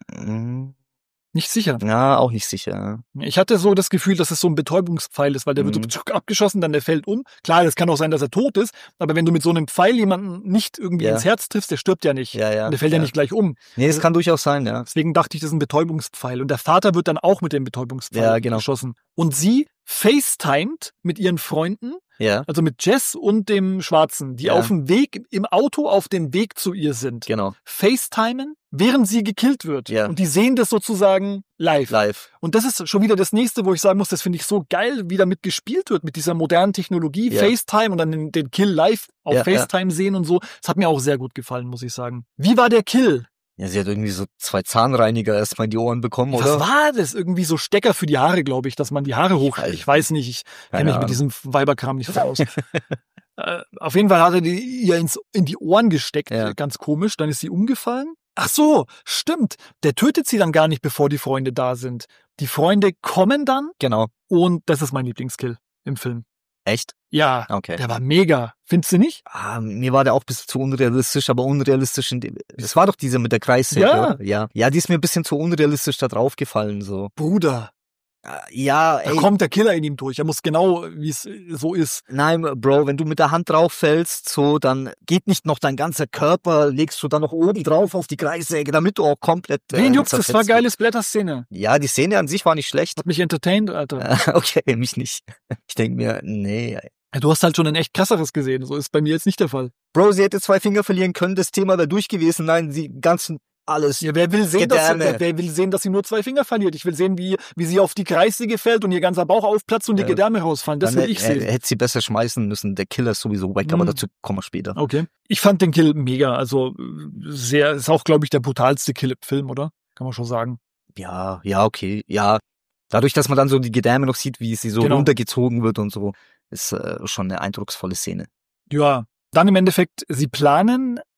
Mhm. nicht sicher. Ja, auch nicht sicher. Ich hatte so das Gefühl, dass es so ein Betäubungspfeil ist, weil der Mhm. wird so abgeschossen, dann der fällt um. Klar, das kann auch sein, dass er tot ist, aber wenn du mit so einem Pfeil jemanden nicht irgendwie Ja. ins Herz triffst, der stirbt ja nicht. Ja, ja. Und der fällt ja. ja. nicht gleich um. Nee, es kann durchaus sein, ja. Deswegen dachte ich, das ist ein Betäubungspfeil. Und der Vater wird dann auch mit dem Betäubungspfeil Ja, genau. geschossen. Und sie facetimed mit ihren Freunden, Ja, also mit Jess und dem Schwarzen, die Ja. auf dem Weg, im Auto auf dem Weg zu ihr sind. genau. Facetimen, während sie gekillt wird. Ja. Und die sehen das sozusagen live. Live. Und das ist schon wieder das nächste, wo ich sagen muss, das finde ich so geil, wie damit gespielt wird, mit dieser modernen Technologie, Ja. FaceTime und dann den, den Kill live auf Ja, FaceTime sehen und so. Das hat mir auch sehr gut gefallen, muss ich sagen. Wie war der Kill? Ja, sie hat irgendwie so zwei Zahnreiniger erstmal in die Ohren bekommen, Was oder? war das? Irgendwie so Stecker für die Haare, glaube ich, dass man die Haare hoch... weiß- Ich weiß nicht, ich kenne Keine mich mit Ahnung. diesem Weiberkram nicht so aus. äh, auf jeden Fall hat er die ihr ins, in die Ohren gesteckt, Ja. ganz komisch. Dann ist sie umgefallen. Ach so, stimmt. Der tötet sie dann gar nicht, bevor die Freunde da sind. Die Freunde kommen dann Genau. und das ist mein Lieblingskill im Film. Echt? Ja, Okay. der war mega. Findest du nicht? Ah, mir war der auch ein bisschen zu unrealistisch, aber unrealistisch in dem, das war doch diese mit der Kreissäge, Ja. oder? Ja. Ja, die ist mir ein bisschen zu unrealistisch da drauf gefallen, so. Bruder, Ah, Ja, da ey. kommt der Killer in ihm durch. Er muss genau, wie es so ist. Nein, Bro, wenn du mit der Hand drauf fällst, so, dann geht nicht noch dein ganzer Körper, legst du dann noch oben drauf auf die Kreissäge, damit du auch komplett, Wen äh, juckt's? Das war zerfetzt geile Splatterszene. wirst. Ja, die Szene an sich war nicht schlecht. Hat mich entertained, Alter. Äh, Okay, mich nicht. Ich denk mir, nee. ey. Ja, du hast halt schon ein echt krasseres gesehen. So ist bei mir jetzt nicht der Fall. Bro, sie hätte zwei Finger verlieren können, das Thema wäre durch gewesen. Nein, sie ganzen, alles. Ja, wer will sehen, dass sie, Gedärme. wer, wer will sehen, dass sie nur zwei Finger verliert? Ich will sehen, wie, wie sie auf die Kreissäge fällt und ihr ganzer Bauch aufplatzt und die Ja. Gedärme rausfallen. Das Dann will ich hätte- sehen. Hätte sie besser schmeißen müssen. Der Killer ist sowieso weg, aber Mhm. dazu kommen wir später. Okay. Ich fand den Kill mega. Also sehr, ist auch, glaube ich, der brutalste Kill im Film, oder? Kann man schon sagen. Ja, ja, okay, ja. Dadurch, dass man dann so die Gedärme noch sieht, wie sie so Genau. runtergezogen wird und so, ist äh, schon eine eindrucksvolle Szene. Ja. Dann im Endeffekt, sie planen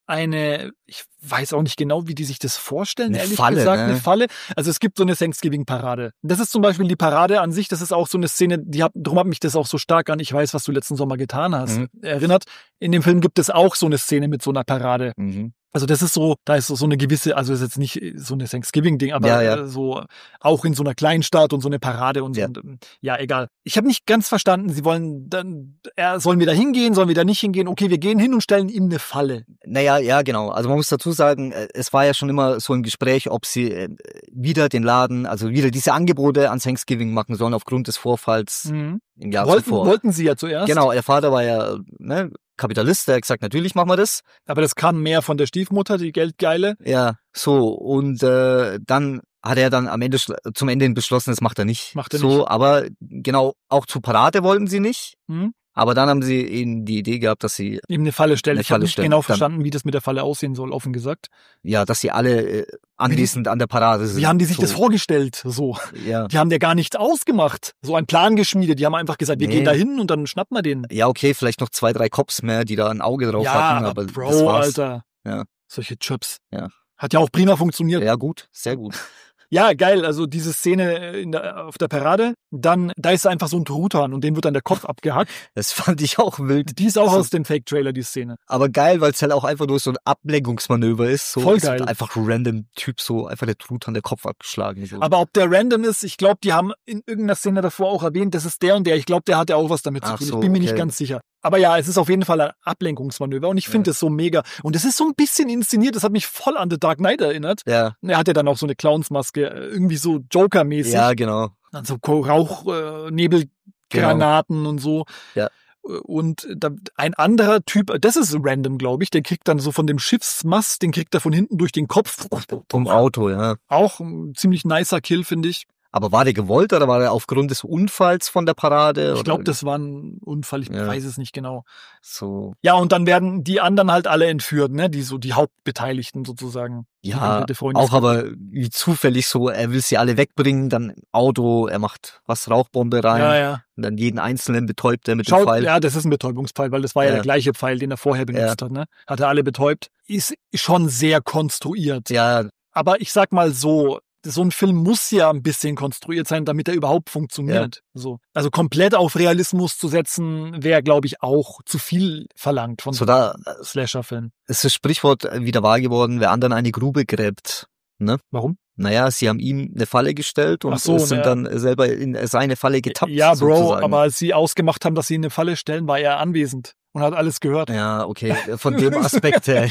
eine, ich weiß auch nicht genau, wie die sich das vorstellen, eine ehrlich Falle, gesagt, ne? eine Falle. Also es gibt so eine Thanksgiving-Parade. Das ist zum Beispiel die Parade an sich, das ist auch so eine Szene, die hat, darum hat mich das auch so stark an Ich weiß, was du letzten Sommer getan hast, mhm. erinnert. In dem Film gibt es auch so eine Szene mit so einer Parade. Mhm. Also das ist so, da ist so eine gewisse, also ist jetzt nicht so eine Thanksgiving-Ding, aber ja, ja. so auch in so einer Kleinstadt und so eine Parade und so. Ja, und, ja egal. Ich habe nicht ganz verstanden, sie wollen dann, er, sollen wir da hingehen, sollen wir da nicht hingehen? Okay, wir gehen hin und stellen ihm eine Falle. Naja, ja, genau. Also man muss dazu sagen, es war ja schon immer so im Gespräch, ob sie wieder den Laden, also wieder diese Angebote an Thanksgiving machen sollen aufgrund des Vorfalls mhm. im Jahr wollten, zuvor. Wollten sie ja zuerst. Genau, ihr Vater war ja, ne, Kapitalist, der hat gesagt, natürlich machen wir das. Aber das kam mehr von der Stiefmutter, die Geldgeile. Ja, so, und äh, dann hat er dann am Ende zum Ende beschlossen, das macht er nicht. Macht er so, nicht. Aber genau, auch zur Parade wollten sie nicht. Hm? Aber dann haben sie eben die Idee gehabt, dass sie ihm eine Falle stellen. Eine ich habe nicht stellen. genau verstanden, dann, wie das mit der Falle aussehen soll, offen gesagt. Ja, dass sie alle äh, anwesend an der Parade sind. Wie haben die sich so. das vorgestellt? So, ja. Die haben ja gar nichts ausgemacht. So einen Plan geschmiedet. Die haben einfach gesagt, wir nee. gehen da hin und dann schnappen wir den. Ja, okay, vielleicht noch zwei, drei Cops mehr, die da ein Auge drauf ja, hatten. Aber Bro, das war's. Alter. Ja. Solche Chips. Ja. Hat ja auch prima funktioniert. Ja, gut, sehr gut. Ja, geil. Also diese Szene in der, auf der Parade, dann, da ist einfach so ein Truthahn und dem wird dann der Kopf abgehackt. Das fand ich auch wild. Die ist auch so. aus dem Fake-Trailer, die Szene. Aber geil, weil es halt auch einfach nur so ein Ablenkungsmanöver ist. So, voll geil. Einfach random Typ, so einfach der Truthahn, der Kopf abgeschlagen. So. Aber ob der random ist, ich glaube, die haben in irgendeiner Szene davor auch erwähnt, das ist der und der. Ich glaube, der hat ja auch was damit Ach zu tun. So, ich bin mir okay. nicht ganz sicher. Aber ja, es ist auf jeden Fall ein Ablenkungsmanöver und ich finde das ja. so mega. Und es ist so ein bisschen inszeniert, das hat mich voll an The Dark Knight erinnert. Ja. Er hat ja dann auch so eine Clownsmaske, irgendwie so Joker-mäßig. Ja, genau. Dann so Rauch, äh, Nebelgranaten genau. und so. Ja. Und da, ein anderer Typ, das ist random, glaube ich, der kriegt dann so von dem Schiffsmast, den kriegt er von hinten durch den Kopf. Vom Auto, ja. Auch ein ziemlich nicer Kill, finde ich. Aber war der gewollt oder war der aufgrund des Unfalls von der Parade? Ich glaube, das war ein Unfall, ich ja. weiß es nicht genau. So. Ja, und dann werden die anderen halt alle entführt, ne? Die so die Hauptbeteiligten sozusagen. Ja, auch aber wie zufällig so, er will sie alle wegbringen, dann Auto, er macht was, Rauchbombe rein. Ja, ja. Und dann jeden Einzelnen betäubt er mit Schaut, dem Pfeil. Ja, das ist ein Betäubungspfeil, weil das war ja, ja der gleiche Pfeil, den er vorher benutzt ja. hat, ne? Hat er alle betäubt. Ist schon sehr konstruiert. Ja. Aber ich sag mal so, so ein Film muss ja ein bisschen konstruiert sein, damit er überhaupt funktioniert. Ja. So. Also komplett auf Realismus zu setzen, wäre, glaube ich, auch zu viel verlangt von so einem Slasher-Film. Ist das Sprichwort wieder wahr geworden, wer anderen eine Grube gräbt. Ne? Warum? Naja, sie haben ihm eine Falle gestellt und so, sind ja. dann selber in seine Falle getappt. Ja, Bro, sozusagen. Aber als sie ausgemacht haben, dass sie eine Falle stellen, war er anwesend und hat alles gehört. Ja, okay, von dem Aspekt her.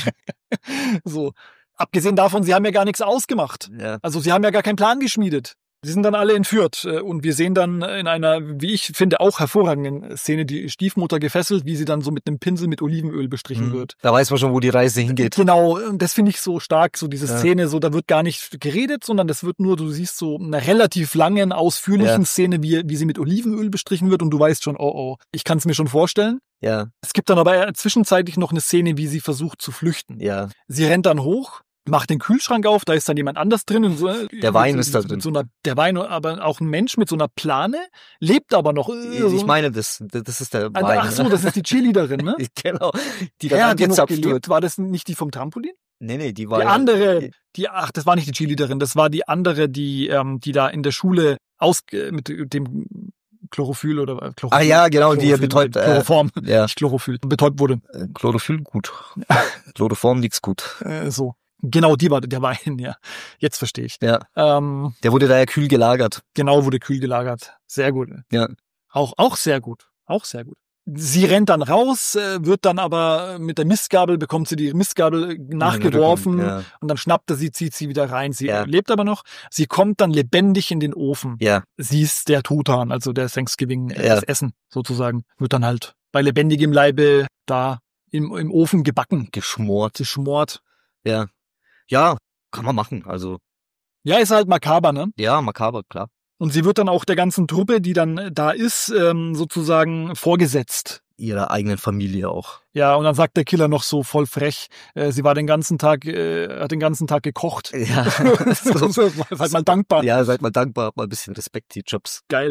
So. Abgesehen davon, sie haben ja gar nichts ausgemacht. Ja. Also sie haben ja gar keinen Plan geschmiedet. Sie sind dann alle entführt. Und wir sehen dann in einer, wie ich finde, auch hervorragenden Szene die Stiefmutter gefesselt, wie sie dann so mit einem Pinsel mit Olivenöl bestrichen mhm. wird. Da weiß man schon, wo die Reise hingeht. Genau, und das finde ich so stark, so diese ja. Szene, so da wird gar nicht geredet, sondern das wird nur, du siehst so eine relativ langen, ausführlichen ja. Szene, wie, wie sie mit Olivenöl bestrichen wird und du weißt schon, oh oh, ich kann es mir schon vorstellen. Ja. Es gibt dann aber zwischenzeitlich noch eine Szene, wie sie versucht zu flüchten. Ja. Sie rennt dann hoch, macht den Kühlschrank auf, da ist dann jemand anders drin. Und so, der Wein mit, ist da drin. So einer, der Wein, aber auch ein Mensch mit so einer Plane, lebt aber noch. Ich meine, das, das ist der Wein. Ach so, das ist die Cheerleaderin, ne? Genau. Die da ja, angezapft wird. War das nicht die vom Trampolin? Nee, nee, die war Die ja, andere, die, ach, das war nicht die Cheerleaderin, das war die andere, die, ähm, die da in der Schule aus, mit dem Chlorophyll oder Chlorophyll. Ah ja, genau, Chlorophyll, die er betäubt. Äh, Chloroform, ja. nicht Chlorophyll, betäubt wurde. Chlorophyll gut. Chloroform nichts gut. Äh, so. Genau, die war der Wein, ja. Jetzt verstehe ich. Ja. Ähm, der wurde da ja kühl gelagert. Genau, wurde kühl gelagert. Sehr gut. Ja. Auch, auch sehr gut. Auch sehr gut. Sie rennt dann raus, wird dann aber mit der Mistgabel, bekommt sie die Mistgabel nachgeworfen ja. und dann schnappt er sie, zieht sie wieder rein. Sie ja. lebt aber noch. Sie kommt dann lebendig in den Ofen. Ja. Sie ist der Truthahn, also der Thanksgiving, ja. das Essen sozusagen. Wird dann halt bei lebendigem Leibe da im, im Ofen gebacken. Geschmort. Geschmort. Ja. Ja, kann man machen, also. Ja, ist halt makaber, ne? Ja, makaber, klar. Und sie wird dann auch der ganzen Truppe, die dann da ist, ähm, sozusagen vorgesetzt. Ihrer eigenen Familie auch. Ja, und dann sagt der Killer noch so voll frech, äh, sie war den ganzen Tag, äh, hat den ganzen Tag gekocht. Ja. so, seid mal dankbar. Ja, seid mal dankbar, habt mal ein bisschen Respekt, die Jobs. Geil.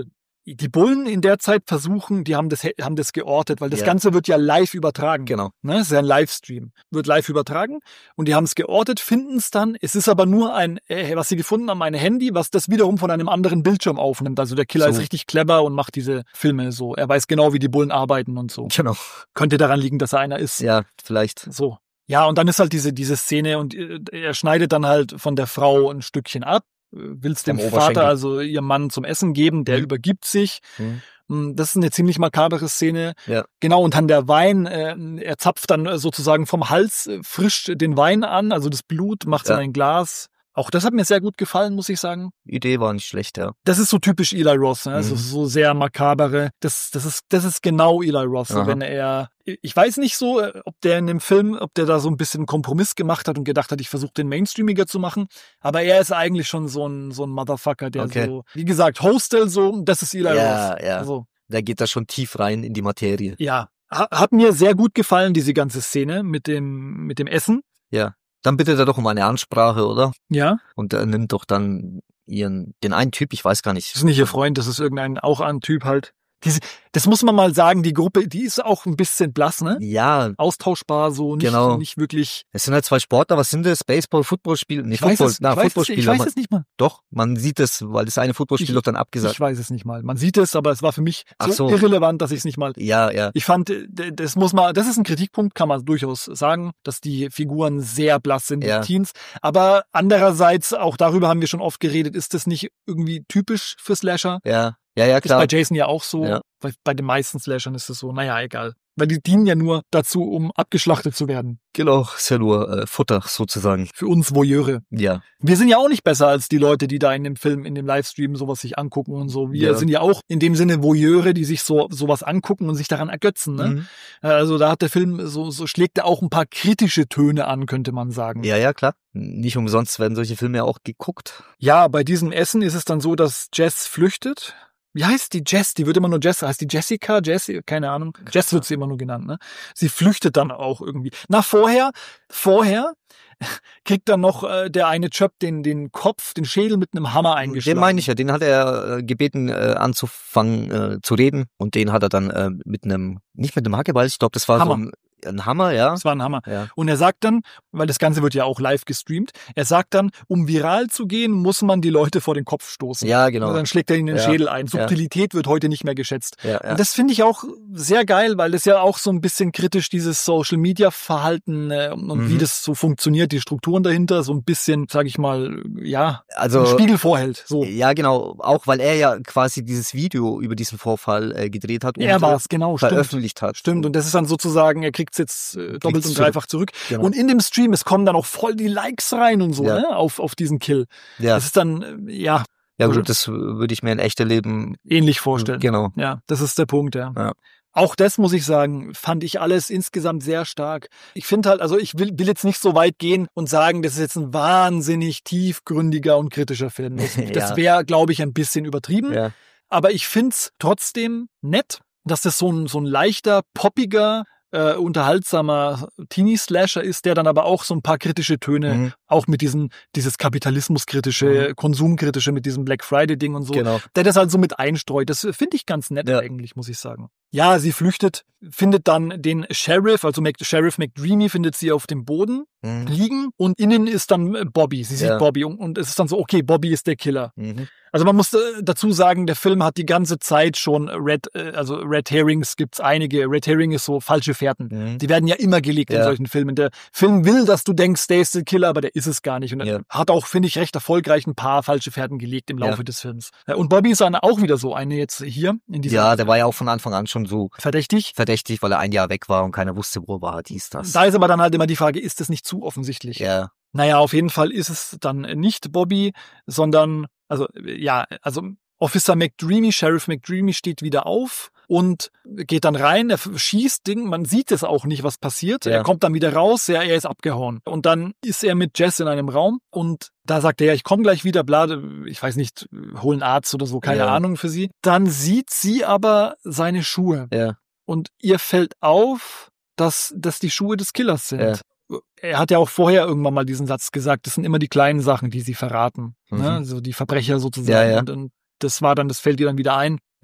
die Bullen in der Zeit versuchen, die haben das, haben das geortet, weil das Ja. Ganze wird ja live übertragen. Genau. Ne, es ist ja ein Livestream. Wird live übertragen und die haben es geortet, finden es dann. Es ist aber nur ein, äh, was sie gefunden haben, ein Handy, was das wiederum von einem anderen Bildschirm aufnimmt. Also der Killer So. ist richtig clever und macht diese Filme so. Er weiß genau, wie die Bullen arbeiten und so. Genau. Könnte daran liegen, dass er einer ist. Ja, vielleicht. So. Ja, und dann ist halt diese, diese Szene und äh, er schneidet dann halt von der Frau ein Stückchen ab, will es dem Am Oberschenkel. Vater, also ihrem Mann, zum Essen geben, der Mhm. übergibt sich. Mhm. Das ist eine ziemlich makabere Szene. Ja. Genau, und dann der Wein, äh, er zapft dann äh, sozusagen vom Hals äh, frisch den Wein an, also das Blut, macht es Ja. in ein Glas. Auch das hat mir sehr gut gefallen, muss ich sagen. Idee war nicht schlecht, ja. Das ist so typisch Eli Roth, ne? Also Mhm. so sehr makabere. Das, das ist, das ist genau Eli Roth. So, Aha. wenn er, ich weiß nicht so, äh, ob der in dem Film, ob der da so ein bisschen einen Kompromiss gemacht hat und gedacht hat, ich versuche den Mainstreamiger zu machen. Aber er ist eigentlich schon so ein, so ein Motherfucker, der Okay. so, wie gesagt, Hostel so, das ist Eli Ja, Roth. ja. Also, Der geht da schon tief rein in die Materie. ja. Ha- Hat mir sehr gut gefallen, diese ganze Szene mit dem, mit dem Essen. Ja. Dann bittet er doch um eine Ansprache, oder? Ja. Und er nimmt doch dann ihren, den einen Typ, ich weiß gar nicht. Das ist nicht ihr Freund, das ist irgendein, auch ein Typ halt. Diese, das muss man mal sagen, die Gruppe, die ist auch ein bisschen blass, ne? Ja, Austauschbar, so nicht, Genau. nicht wirklich. es sind halt zwei Sportler, was sind das? Baseball, Footballspiel? Nee, Ich weiß Football, es, na, ich weiß es, ich Footballspieler. weiß man- es nicht mal. Doch, man sieht es, weil das eine Footballspiel Ich- doch dann abgesagt. Ich weiß es nicht mal. Man sieht es, aber es war für mich Ach so, so. irrelevant, dass ich es nicht mal. Ja, ja. Ich fand, d- das muss man, das ist ein Kritikpunkt, kann man durchaus sagen, dass die Figuren sehr blass sind, Ja. die Teens. Aber andererseits, auch darüber haben wir schon oft geredet, ist das nicht irgendwie typisch für Slasher? Ja, ja, ja, Ist klar. bei Jason ja auch so. Ja. Bei, bei den meisten Slashern ist es so, naja, egal. Weil die dienen ja nur dazu, um abgeschlachtet zu werden. Genau, ist ja nur äh, Futter sozusagen. Für uns Voyeure. Ja, Wir sind ja auch nicht besser als die Leute, die da in dem Film, in dem Livestream sowas sich angucken und so. Wir Ja. sind ja auch in dem Sinne Voyeure, die sich so sowas angucken und sich daran ergötzen. Ne? mhm. Also da hat der Film, so, so schlägt er auch ein paar kritische Töne an, könnte man sagen. ja, ja, klar. Nicht umsonst werden solche Filme ja auch geguckt. Ja, bei diesem Essen ist es dann so, dass Jess flüchtet. Wie heißt die Jess? Die wird immer nur Jess. Heißt die Jessica? Jessie? Keine Ahnung. Jess wird sie immer nur genannt, ne? Sie flüchtet dann auch irgendwie. Na, vorher, vorher kriegt dann noch äh, der eine Chöp den, den Kopf, den Schädel mit einem Hammer eingeschlagen. Den meine ich ja, den hat er äh, gebeten äh, anzufangen äh, zu reden und den hat er dann äh, mit einem, nicht mit einem Hackeball, ich glaube, das war Hammer. so ein, ein Hammer, ja. Das war ein Hammer. Ja. Und er sagt dann, weil das Ganze wird ja auch live gestreamt, er sagt dann, um viral zu gehen, muss man die Leute vor den Kopf stoßen. Ja, genau. Und dann schlägt er ihnen den Ja. Schädel ein. Subtilität wird heute nicht mehr geschätzt. Ja, ja. Und das finde ich auch sehr geil, weil das ja auch so ein bisschen kritisch dieses Social-Media-Verhalten äh, und Mhm. wie das so funktioniert, die Strukturen dahinter, so ein bisschen, sage ich mal, ja, Also einen Spiegel vorhält. So. ja, genau, auch weil er ja quasi dieses Video über diesen Vorfall äh, gedreht hat und Er war es, genau, stimmt. veröffentlicht hat. Stimmt, und das ist dann sozusagen, er kriegt es jetzt äh, doppelt und zurück. dreifach zurück. Genau. Und in dem Stream, es kommen dann auch voll die Likes rein und so, Ja. ne, auf, auf diesen Kill. Ja, Das ist dann, äh, ja, ja gut, das würde ich mir in echter Leben ähnlich vorstellen. Genau. Ja, das ist der Punkt, ja. Ja. Auch das muss ich sagen, fand ich alles insgesamt sehr stark. Ich finde halt, also ich will, will jetzt nicht so weit gehen und sagen, das ist jetzt ein wahnsinnig tiefgründiger und kritischer Film. Das, Ja. das wäre, glaube ich, ein bisschen übertrieben. Ja. Aber ich find's trotzdem nett, dass das so ein, so ein leichter, poppiger, äh, unterhaltsamer Teenie-Slasher ist, der dann aber auch so ein paar kritische Töne, Mhm. auch mit diesem, dieses kapitalismuskritische, konsumkritische, mit diesem Black Friday-Ding und so, Genau. der das halt so mit einstreut. Das finde ich ganz nett Ja. eigentlich, muss ich sagen. Ja, sie flüchtet, findet dann den Sheriff, also Mac, Sheriff McDreamy findet sie auf dem Boden Mhm. liegen und innen ist dann äh, Bobby. Sie sieht Ja. Bobby und, und es ist dann so, okay, Bobby ist der Killer. Mhm. Also man muss äh, dazu sagen, der Film hat die ganze Zeit schon Red, äh, also Red Herrings gibt's einige. Red Herring ist so falsche Fährten. Mhm. Die werden ja immer gelegt in Ja. solchen Filmen. Der Film will, dass du denkst, der ist der Killer, aber der ist es gar nicht. Und er Ja. hat auch, finde ich, recht erfolgreich ein paar falsche Fährten gelegt im Laufe Ja. des Films. Äh, Und Bobby ist dann auch wieder so eine jetzt hier in dieser Ja, der war ja auch von Anfang an schon so verdächtig. verdächtig, weil er ein Jahr weg war und keiner wusste, wo er war, dies, das. Da ist aber dann halt immer die Frage, ist das nicht zu offensichtlich? Ja, Naja, auf jeden Fall ist es dann nicht Bobby, sondern, also, ja, also Officer McDreamy, Sheriff McDreamy steht wieder auf und geht dann rein, er schießt Ding, man sieht es auch nicht, was passiert. Ja. Er kommt dann wieder raus, ja, er ist abgehauen. Und dann ist er mit Jess in einem Raum und da sagt er, ja, ich komme gleich wieder, bla, ich weiß nicht, hol einen Arzt oder so, keine Ja. Ahnung für sie. Dann sieht sie aber seine Schuhe ja, und ihr fällt auf, dass das die Schuhe des Killers sind. Ja. Er hat ja auch vorher irgendwann mal diesen Satz gesagt, das sind immer die kleinen Sachen, die sie verraten. Mhm. Ne? So die Verbrecher sozusagen. Ja, ja. Und, und das war dann, das fällt ihr dann wieder ein.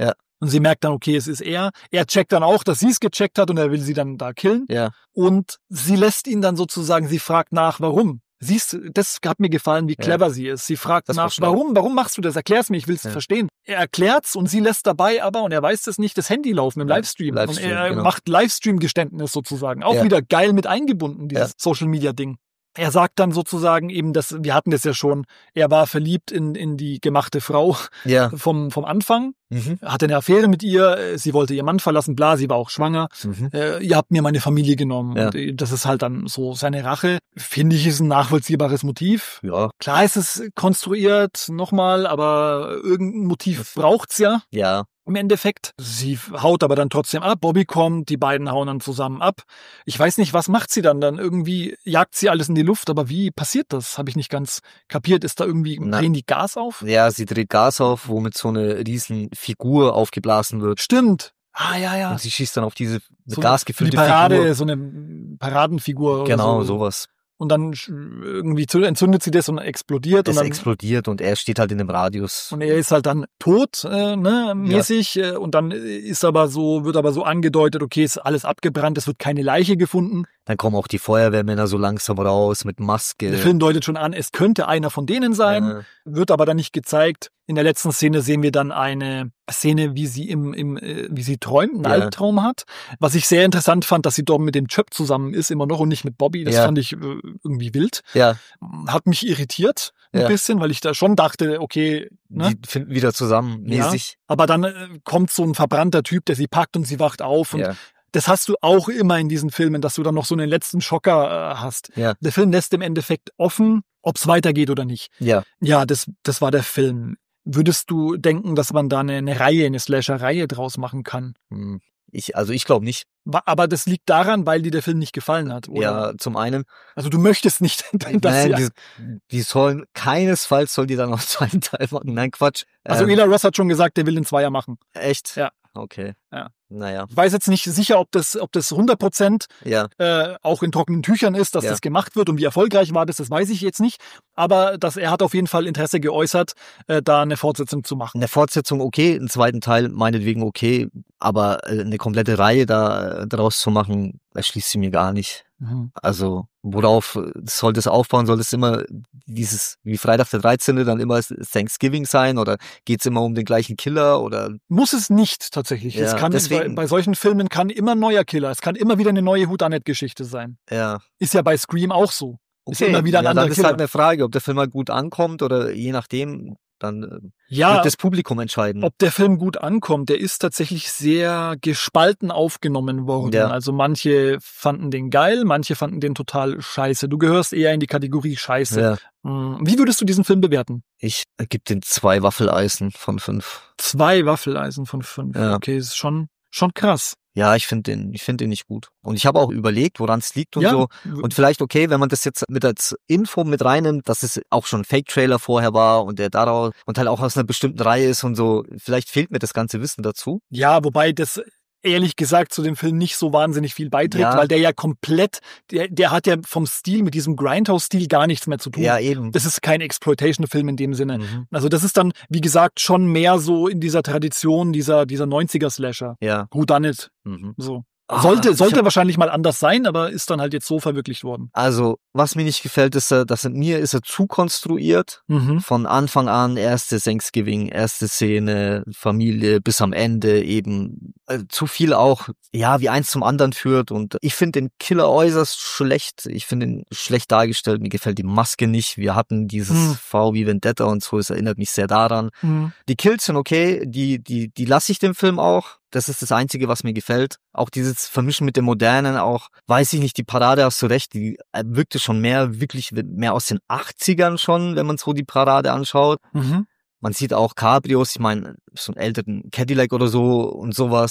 Ja. Und sie merkt dann, okay, es ist er. Er checkt dann auch, dass sie es gecheckt hat und er will sie dann da killen. Ja. Und sie lässt ihn dann sozusagen, sie fragt nach, warum. Siehst du, das hat mir gefallen, wie clever ja. sie ist. Sie fragt das nach, warum, warum machst du das? Erklär's mir, ich will's ja. verstehen. Er erklärt's und sie lässt dabei aber, und er weiß das nicht, das Handy laufen im ja. Livestream. Livestream. Und er genau. macht Livestream-Geständnis sozusagen. Auch ja. wieder geil mit eingebunden, dieses ja. Social-Media-Ding. Er sagt dann sozusagen eben, dass wir hatten das ja schon, er war verliebt in, in die gemachte Frau ja. vom, vom Anfang, mhm. hatte eine Affäre mit ihr, sie wollte ihr Mann verlassen, bla, sie war auch schwanger, mhm. äh, ihr habt mir meine Familie genommen. Ja. Und das ist halt dann so seine Rache. Finde ich, ist ein nachvollziehbares Motiv. Ja. Klar ist es konstruiert, nochmal, aber irgendein Motiv braucht's ja. Ja. Im Endeffekt. Sie haut aber dann trotzdem ab. Bobby kommt, die beiden hauen dann zusammen ab. Ich weiß nicht, was macht sie dann? Dann irgendwie jagt sie alles in die Luft, aber wie passiert das? Habe ich nicht ganz kapiert. Ist da irgendwie, Na, drehen die Gas auf? Ja, sie dreht Gas auf, womit so eine riesen Figur aufgeblasen wird. Stimmt. Ah, ja, ja. Und sie schießt dann auf diese mit so Gas gefüllte die Parade, Figur. so eine Paradenfigur. Genau, oder so. sowas. Und dann irgendwie entzündet sie das und explodiert. Das und dann, explodiert und er steht halt in dem Radius. Und er ist halt dann tot, äh, ne, mäßig. Ja. Und dann ist aber so, wird aber so angedeutet, okay, ist alles abgebrannt, es wird keine Leiche gefunden. Dann kommen auch die Feuerwehrmänner so langsam raus mit Maske. Der Film deutet schon an, es könnte einer von denen sein, Ja. wird aber dann nicht gezeigt. In der letzten Szene sehen wir dann eine Szene, wie sie im, im äh, wie sie träumt, einen Ja. Albtraum hat. Was ich sehr interessant fand, dass sie dort mit dem Chöp zusammen ist, immer noch, und nicht mit Bobby. Das Ja. fand ich äh, irgendwie wild. Ja, Hat mich irritiert ein Ja. bisschen, weil ich da schon dachte, okay, ne? die finden wieder zusammen, mäßig. Aber dann äh, kommt so ein verbrannter Typ, der sie packt und sie wacht auf. Und Ja. das hast du auch immer in diesen Filmen, dass du dann noch so einen letzten Schocker äh, hast. Ja. Der Film lässt im Endeffekt offen, ob es weitergeht oder nicht. Ja. Ja, das, das war der Film. Würdest du denken, dass man da eine, eine Reihe, eine Slasher-Reihe draus machen kann? Hm. Ich, also ich glaube nicht. Wa- Aber das liegt daran, weil dir der Film nicht gefallen hat, oder? Ja, zum einen, Also du möchtest nicht, dass nein, sie... die, die sollen, keinesfalls soll die dann noch einen zweiten Teil machen. Nein, Quatsch. Also Ähm, Eli Ross hat schon gesagt, der will den Zweier machen. echt? Ja. Okay. Ja. Naja. Ich weiß jetzt nicht sicher, ob das, ob das hundert Prozent Ja. äh, auch in trockenen Tüchern ist, dass Ja. das gemacht wird, und wie erfolgreich war das, das weiß ich jetzt nicht. Aber dass er hat auf jeden Fall Interesse geäußert, äh, da eine Fortsetzung zu machen. Eine Fortsetzung okay, einen zweiten Teil meinetwegen okay, aber äh, eine komplette Reihe da äh, daraus zu machen, erschließt sie mir gar nicht. Mhm. Also worauf soll das aufbauen? Soll das immer dieses, wie Freitag der dreizehnte dann immer Thanksgiving sein, oder geht's immer um den gleichen Killer, oder? Muss es nicht tatsächlich. Ja, es kann deswegen- bei, bei solchen Filmen kann immer ein neuer Killer. Es kann immer wieder eine neue Whodunit-Geschichte sein. Ja. Ist ja bei Scream auch so. Ist Okay, immer wieder ein ja, anderer dann ist Killer. halt eine Frage, ob der Film halt gut ankommt, oder je nachdem, dann äh, Ja, wird das Publikum entscheiden. ob der Film gut ankommt, der ist tatsächlich sehr gespalten aufgenommen worden. Ja. Also manche fanden den geil, manche fanden den total scheiße. Du gehörst eher in die Kategorie Scheiße. Ja. Hm, Wie würdest du diesen Film bewerten? Ich gebe den zwei Waffeleisen von fünf. Zwei Waffeleisen von fünf. Ja. Okay, ist schon, schon krass. Ja, ich finde den, ich finde den nicht gut. Und ich habe auch überlegt, woran es liegt und Ja. so. Und vielleicht, okay, wenn man das jetzt mit als Info mit reinnimmt, dass es auch schon ein Fake-Trailer vorher war und der daraus und halt auch aus einer bestimmten Reihe ist und so, vielleicht fehlt mir das ganze Wissen dazu. Ja, wobei das ehrlich gesagt zu dem Film nicht so wahnsinnig viel beiträgt, Ja. weil der ja komplett, der, der hat ja vom Stil mit diesem Grindhouse-Stil gar nichts mehr zu tun. Ja, eben. Das ist kein Exploitation-Film in dem Sinne. Mhm. Also das ist dann, wie gesagt, schon mehr so in dieser Tradition dieser, dieser neunziger-Slasher. Ja. Who done it? Mhm. So. Ah, Sollte, ich sollte hab- wahrscheinlich mal anders sein, aber ist dann halt jetzt so verwirklicht worden. Also, was mir nicht gefällt, ist, er- dass er, mir ist er zu konstruiert. Mhm. Von Anfang an, erste Thanksgiving, erste Szene, Familie, bis am Ende eben äh, zu viel auch, ja, wie eins zum anderen führt. Und ich finde den Killer äußerst schlecht. Ich finde ihn schlecht dargestellt. Mir gefällt die Maske nicht. Wir hatten dieses Hm. V wie Vendetta und so. Es erinnert mich sehr daran. Mhm. Die Kills sind okay. Die, die, die lasse ich dem Film auch. Das ist das Einzige, was mir gefällt. Auch dieses Vermischen mit dem Modernen, auch, weiß ich nicht, die Parade hast du recht, die äh, wirkte schon mehr, wirklich mehr aus den achtzigern schon, wenn man so die Parade anschaut. Mhm. Man sieht auch Cabrios, ich meine, so einen älteren Cadillac oder so und sowas.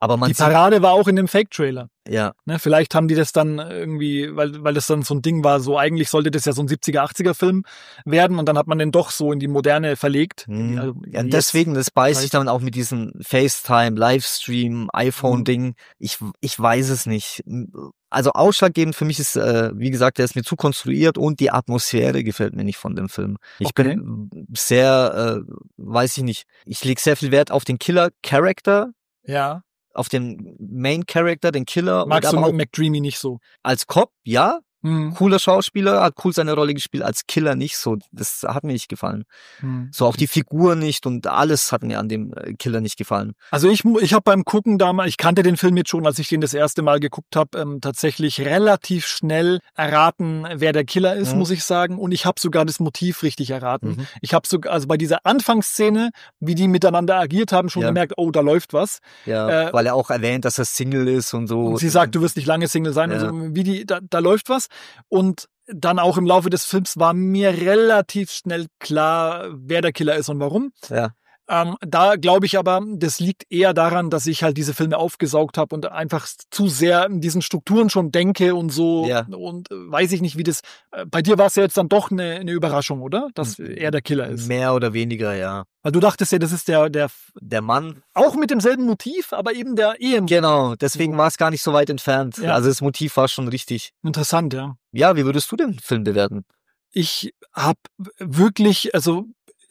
Aber man Die Parade sieht, war auch in dem Fake-Trailer. ja. Ne, vielleicht haben die das dann irgendwie, weil weil das dann so ein Ding war, so eigentlich sollte das ja so ein siebziger, achtziger Film werden und dann hat man den doch so in die Moderne verlegt. Mhm. Also, Ja, und jetzt- deswegen, das beißt weiß- sich dann auch mit diesem FaceTime, Livestream, iPhone-Ding. Ich, ich weiß es nicht. Also ausschlaggebend für mich ist, äh, wie gesagt, der ist mir zu konstruiert und die Atmosphäre gefällt mir nicht von dem Film. Ich Okay. bin sehr, äh, weiß ich nicht, ich lege sehr viel Wert auf den Killer-Character, Ja. auf den Main-Character, den Killer. Magst und du aber auch McDreamy nicht so? als Cop, ja, Hm. cooler Schauspieler, hat cool seine Rolle gespielt, als Killer nicht so. Das hat mir nicht gefallen. Hm. So auch die Figur nicht und alles hat mir an dem äh, Killer nicht gefallen. Also ich, mu- ich habe beim Gucken damals, ich kannte den Film jetzt schon, als ich den das erste Mal geguckt habe, ähm, tatsächlich relativ schnell erraten, wer der Killer ist, Mhm. muss ich sagen. Und ich habe sogar das Motiv richtig erraten. Mhm. Ich habe sogar, also bei dieser Anfangsszene, wie die miteinander agiert haben, schon Ja. gemerkt, oh, da läuft was. Ja, Äh, weil er auch erwähnt, dass er Single ist und so. Und sie sagt, du wirst nicht lange Single sein. Ja. Und so, wie die, da, da läuft was. Und dann auch im Laufe des Films war mir relativ schnell klar, wer der Killer ist und warum. Ja, Ähm, da glaube ich aber, das liegt eher daran, dass ich halt diese Filme aufgesaugt habe und einfach zu sehr in diesen Strukturen schon denke und so. Ja. Und äh, weiß ich nicht, wie das. Äh, bei dir war es ja jetzt dann doch eine, eine Überraschung, oder? Dass er der Killer ist. mehr oder weniger, ja. Weil du dachtest ja, das ist der, der Der Mann, auch mit demselben Motiv, aber eben der Ehemann. genau, deswegen war es gar nicht so weit entfernt. Ja. Also das Motiv war schon richtig. Interessant, ja. Ja, wie würdest du den Film bewerten? Ich habe wirklich, also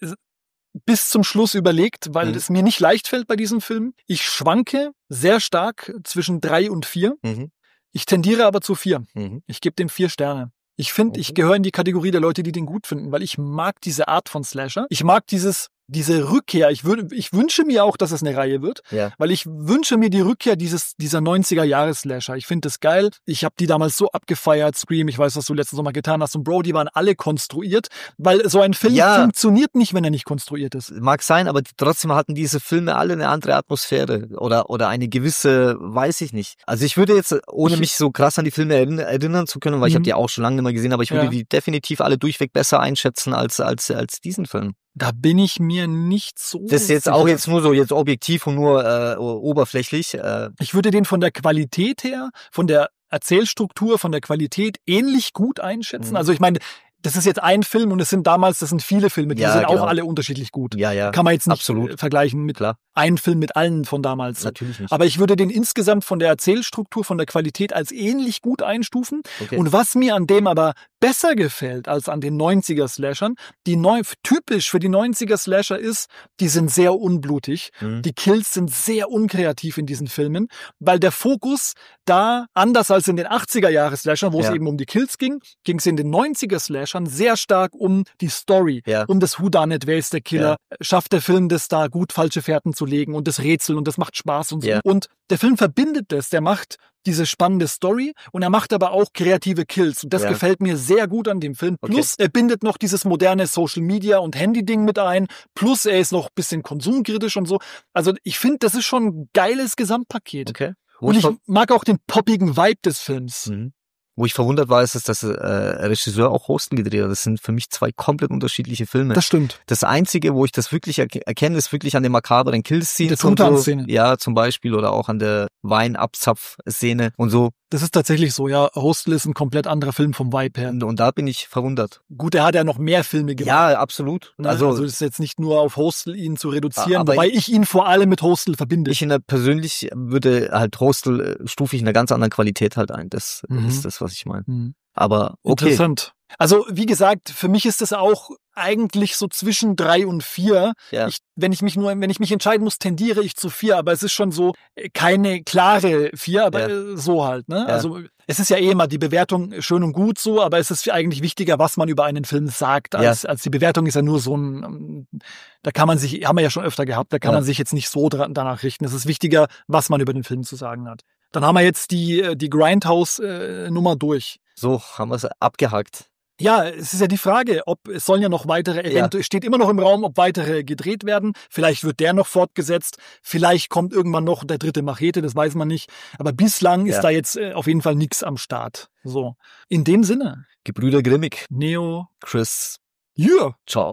bis zum Schluss überlegt, weil Mhm. es mir nicht leicht fällt bei diesem Film. Ich schwanke sehr stark zwischen drei und vier. Mhm. Ich tendiere aber zu vier. Mhm. Ich gebe dem vier Sterne. Ich finde, Okay. ich gehöre in die Kategorie der Leute, die den gut finden, weil ich mag diese Art von Slasher. Ich mag dieses, diese Rückkehr. Ich würde, ich wünsche mir auch, dass es eine Reihe wird, Ja. weil ich wünsche mir die Rückkehr dieses, dieser neunziger-Jahres-Slasher. Ich finde das geil. Ich habe die damals so abgefeiert. Scream, ich weiß, was du letzten Sommer getan hast. Und Bro, die waren alle konstruiert, weil so ein Film Ja. funktioniert nicht, wenn er nicht konstruiert ist. Mag sein, aber die, trotzdem hatten diese Filme alle eine andere Atmosphäre oder oder eine gewisse, weiß ich nicht. Also ich würde jetzt, ohne Ich- mich so krass an die Filme erinnern, erinnern zu können, weil ich Mhm. habe die auch schon lange nicht mehr gesehen, aber ich würde Ja. die definitiv alle durchweg besser einschätzen als als als diesen Film. Da bin ich mir nicht so Das ist jetzt sicher. auch jetzt nur so jetzt objektiv und nur äh, oberflächlich. Äh, Ich würde den von der Qualität her, von der Erzählstruktur, von der Qualität ähnlich gut einschätzen. Mhm. Also ich meine, das ist jetzt ein Film und es sind damals, das sind viele Filme, die Ja, sind genau. auch alle unterschiedlich gut. ja, ja, Kann man jetzt nicht absolut. äh, vergleichen mit Klar, einem Film mit allen von damals. natürlich nicht. Aber ich würde den insgesamt von der Erzählstruktur, von der Qualität als ähnlich gut einstufen. Okay. Und was mir an dem aber besser gefällt als an den neunziger-Slashern, die neu, typisch für die neunziger-Slasher ist, die sind sehr unblutig. Mhm. Die Kills sind sehr unkreativ in diesen Filmen, weil der Fokus da, anders als in den achtziger-Jahre-Slashern, wo Ja. es eben um die Kills ging, ging es in den neunziger-Slashern sehr stark um die Story, Ja. um das Whodunit, wer ist der Killer, schafft der Film das da gut, falsche Fährten zu legen und das Rätsel und das macht Spaß und so. Ja. Und der Film verbindet das, der macht diese spannende Story und er macht aber auch kreative Kills und das Ja. gefällt mir sehr gut an dem Film. Okay. Plus er bindet noch dieses moderne Social Media und Handy-Ding mit ein, plus er ist noch ein bisschen konsumkritisch und so. Also ich finde, das ist schon ein geiles Gesamtpaket. Okay. Wo Und ich ich ver- mag auch den poppigen Vibe des Films. Mhm. Wo ich verwundert war, ist, dass der äh, Regisseur auch Hostel gedreht hat. Das sind für mich zwei komplett unterschiedliche Filme. Das stimmt. Das Einzige, wo ich das wirklich erke- erkenne, ist wirklich an den makaberen Kill-Szenen. Der und so. Truthahn-Szene. Ja, zum Beispiel. Oder auch an der Weinabzapf-Szene und so. Das ist tatsächlich so, ja. Hostel ist ein komplett anderer Film vom Vibe her. Und, und da bin ich verwundert. Gut, er hat ja noch mehr Filme gemacht. Ja, absolut. Ne? Also, Also, es ist jetzt nicht nur auf Hostel ihn zu reduzieren, Aber wobei ich ihn vor allem mit Hostel verbinde. ich in der persönlich würde halt Hostel äh, stufe ich in einer ganz anderen Qualität halt ein. Das Mhm. ist das, was ich meine. Hm. Aber okay. Interessant. Also, wie gesagt, für mich ist das auch eigentlich so zwischen drei und vier. Ja. Ich, wenn ich mich nur, wenn ich mich entscheiden muss, tendiere ich zu vier, aber es ist schon so äh, keine klare vier, aber Ja. äh, so halt, ne? Ja. Also, es ist ja eh immer die Bewertung schön und gut so, aber es ist eigentlich wichtiger, was man über einen Film sagt, als, als die Bewertung ist ja nur so ein, ähm, da kann man sich, haben wir ja schon öfter gehabt, da kann Ja. man sich jetzt nicht so dra- danach richten. Es ist wichtiger, was man über den Film zu sagen hat. Dann haben wir jetzt die, äh, die Grindhouse-Nummer durch. So, haben wir es abgehakt. Ja, es ist ja die Frage, ob es sollen ja noch weitere, eventuell steht immer noch im Raum, ob weitere gedreht werden. Vielleicht wird der noch fortgesetzt. Vielleicht kommt irgendwann noch der dritte Machete, das weiß man nicht. Aber bislang ist Ja. da jetzt äh, auf jeden Fall nichts am Start. So. In dem Sinne, Gebrüder Grimmig. Neo, Chris. yeah. Ciao.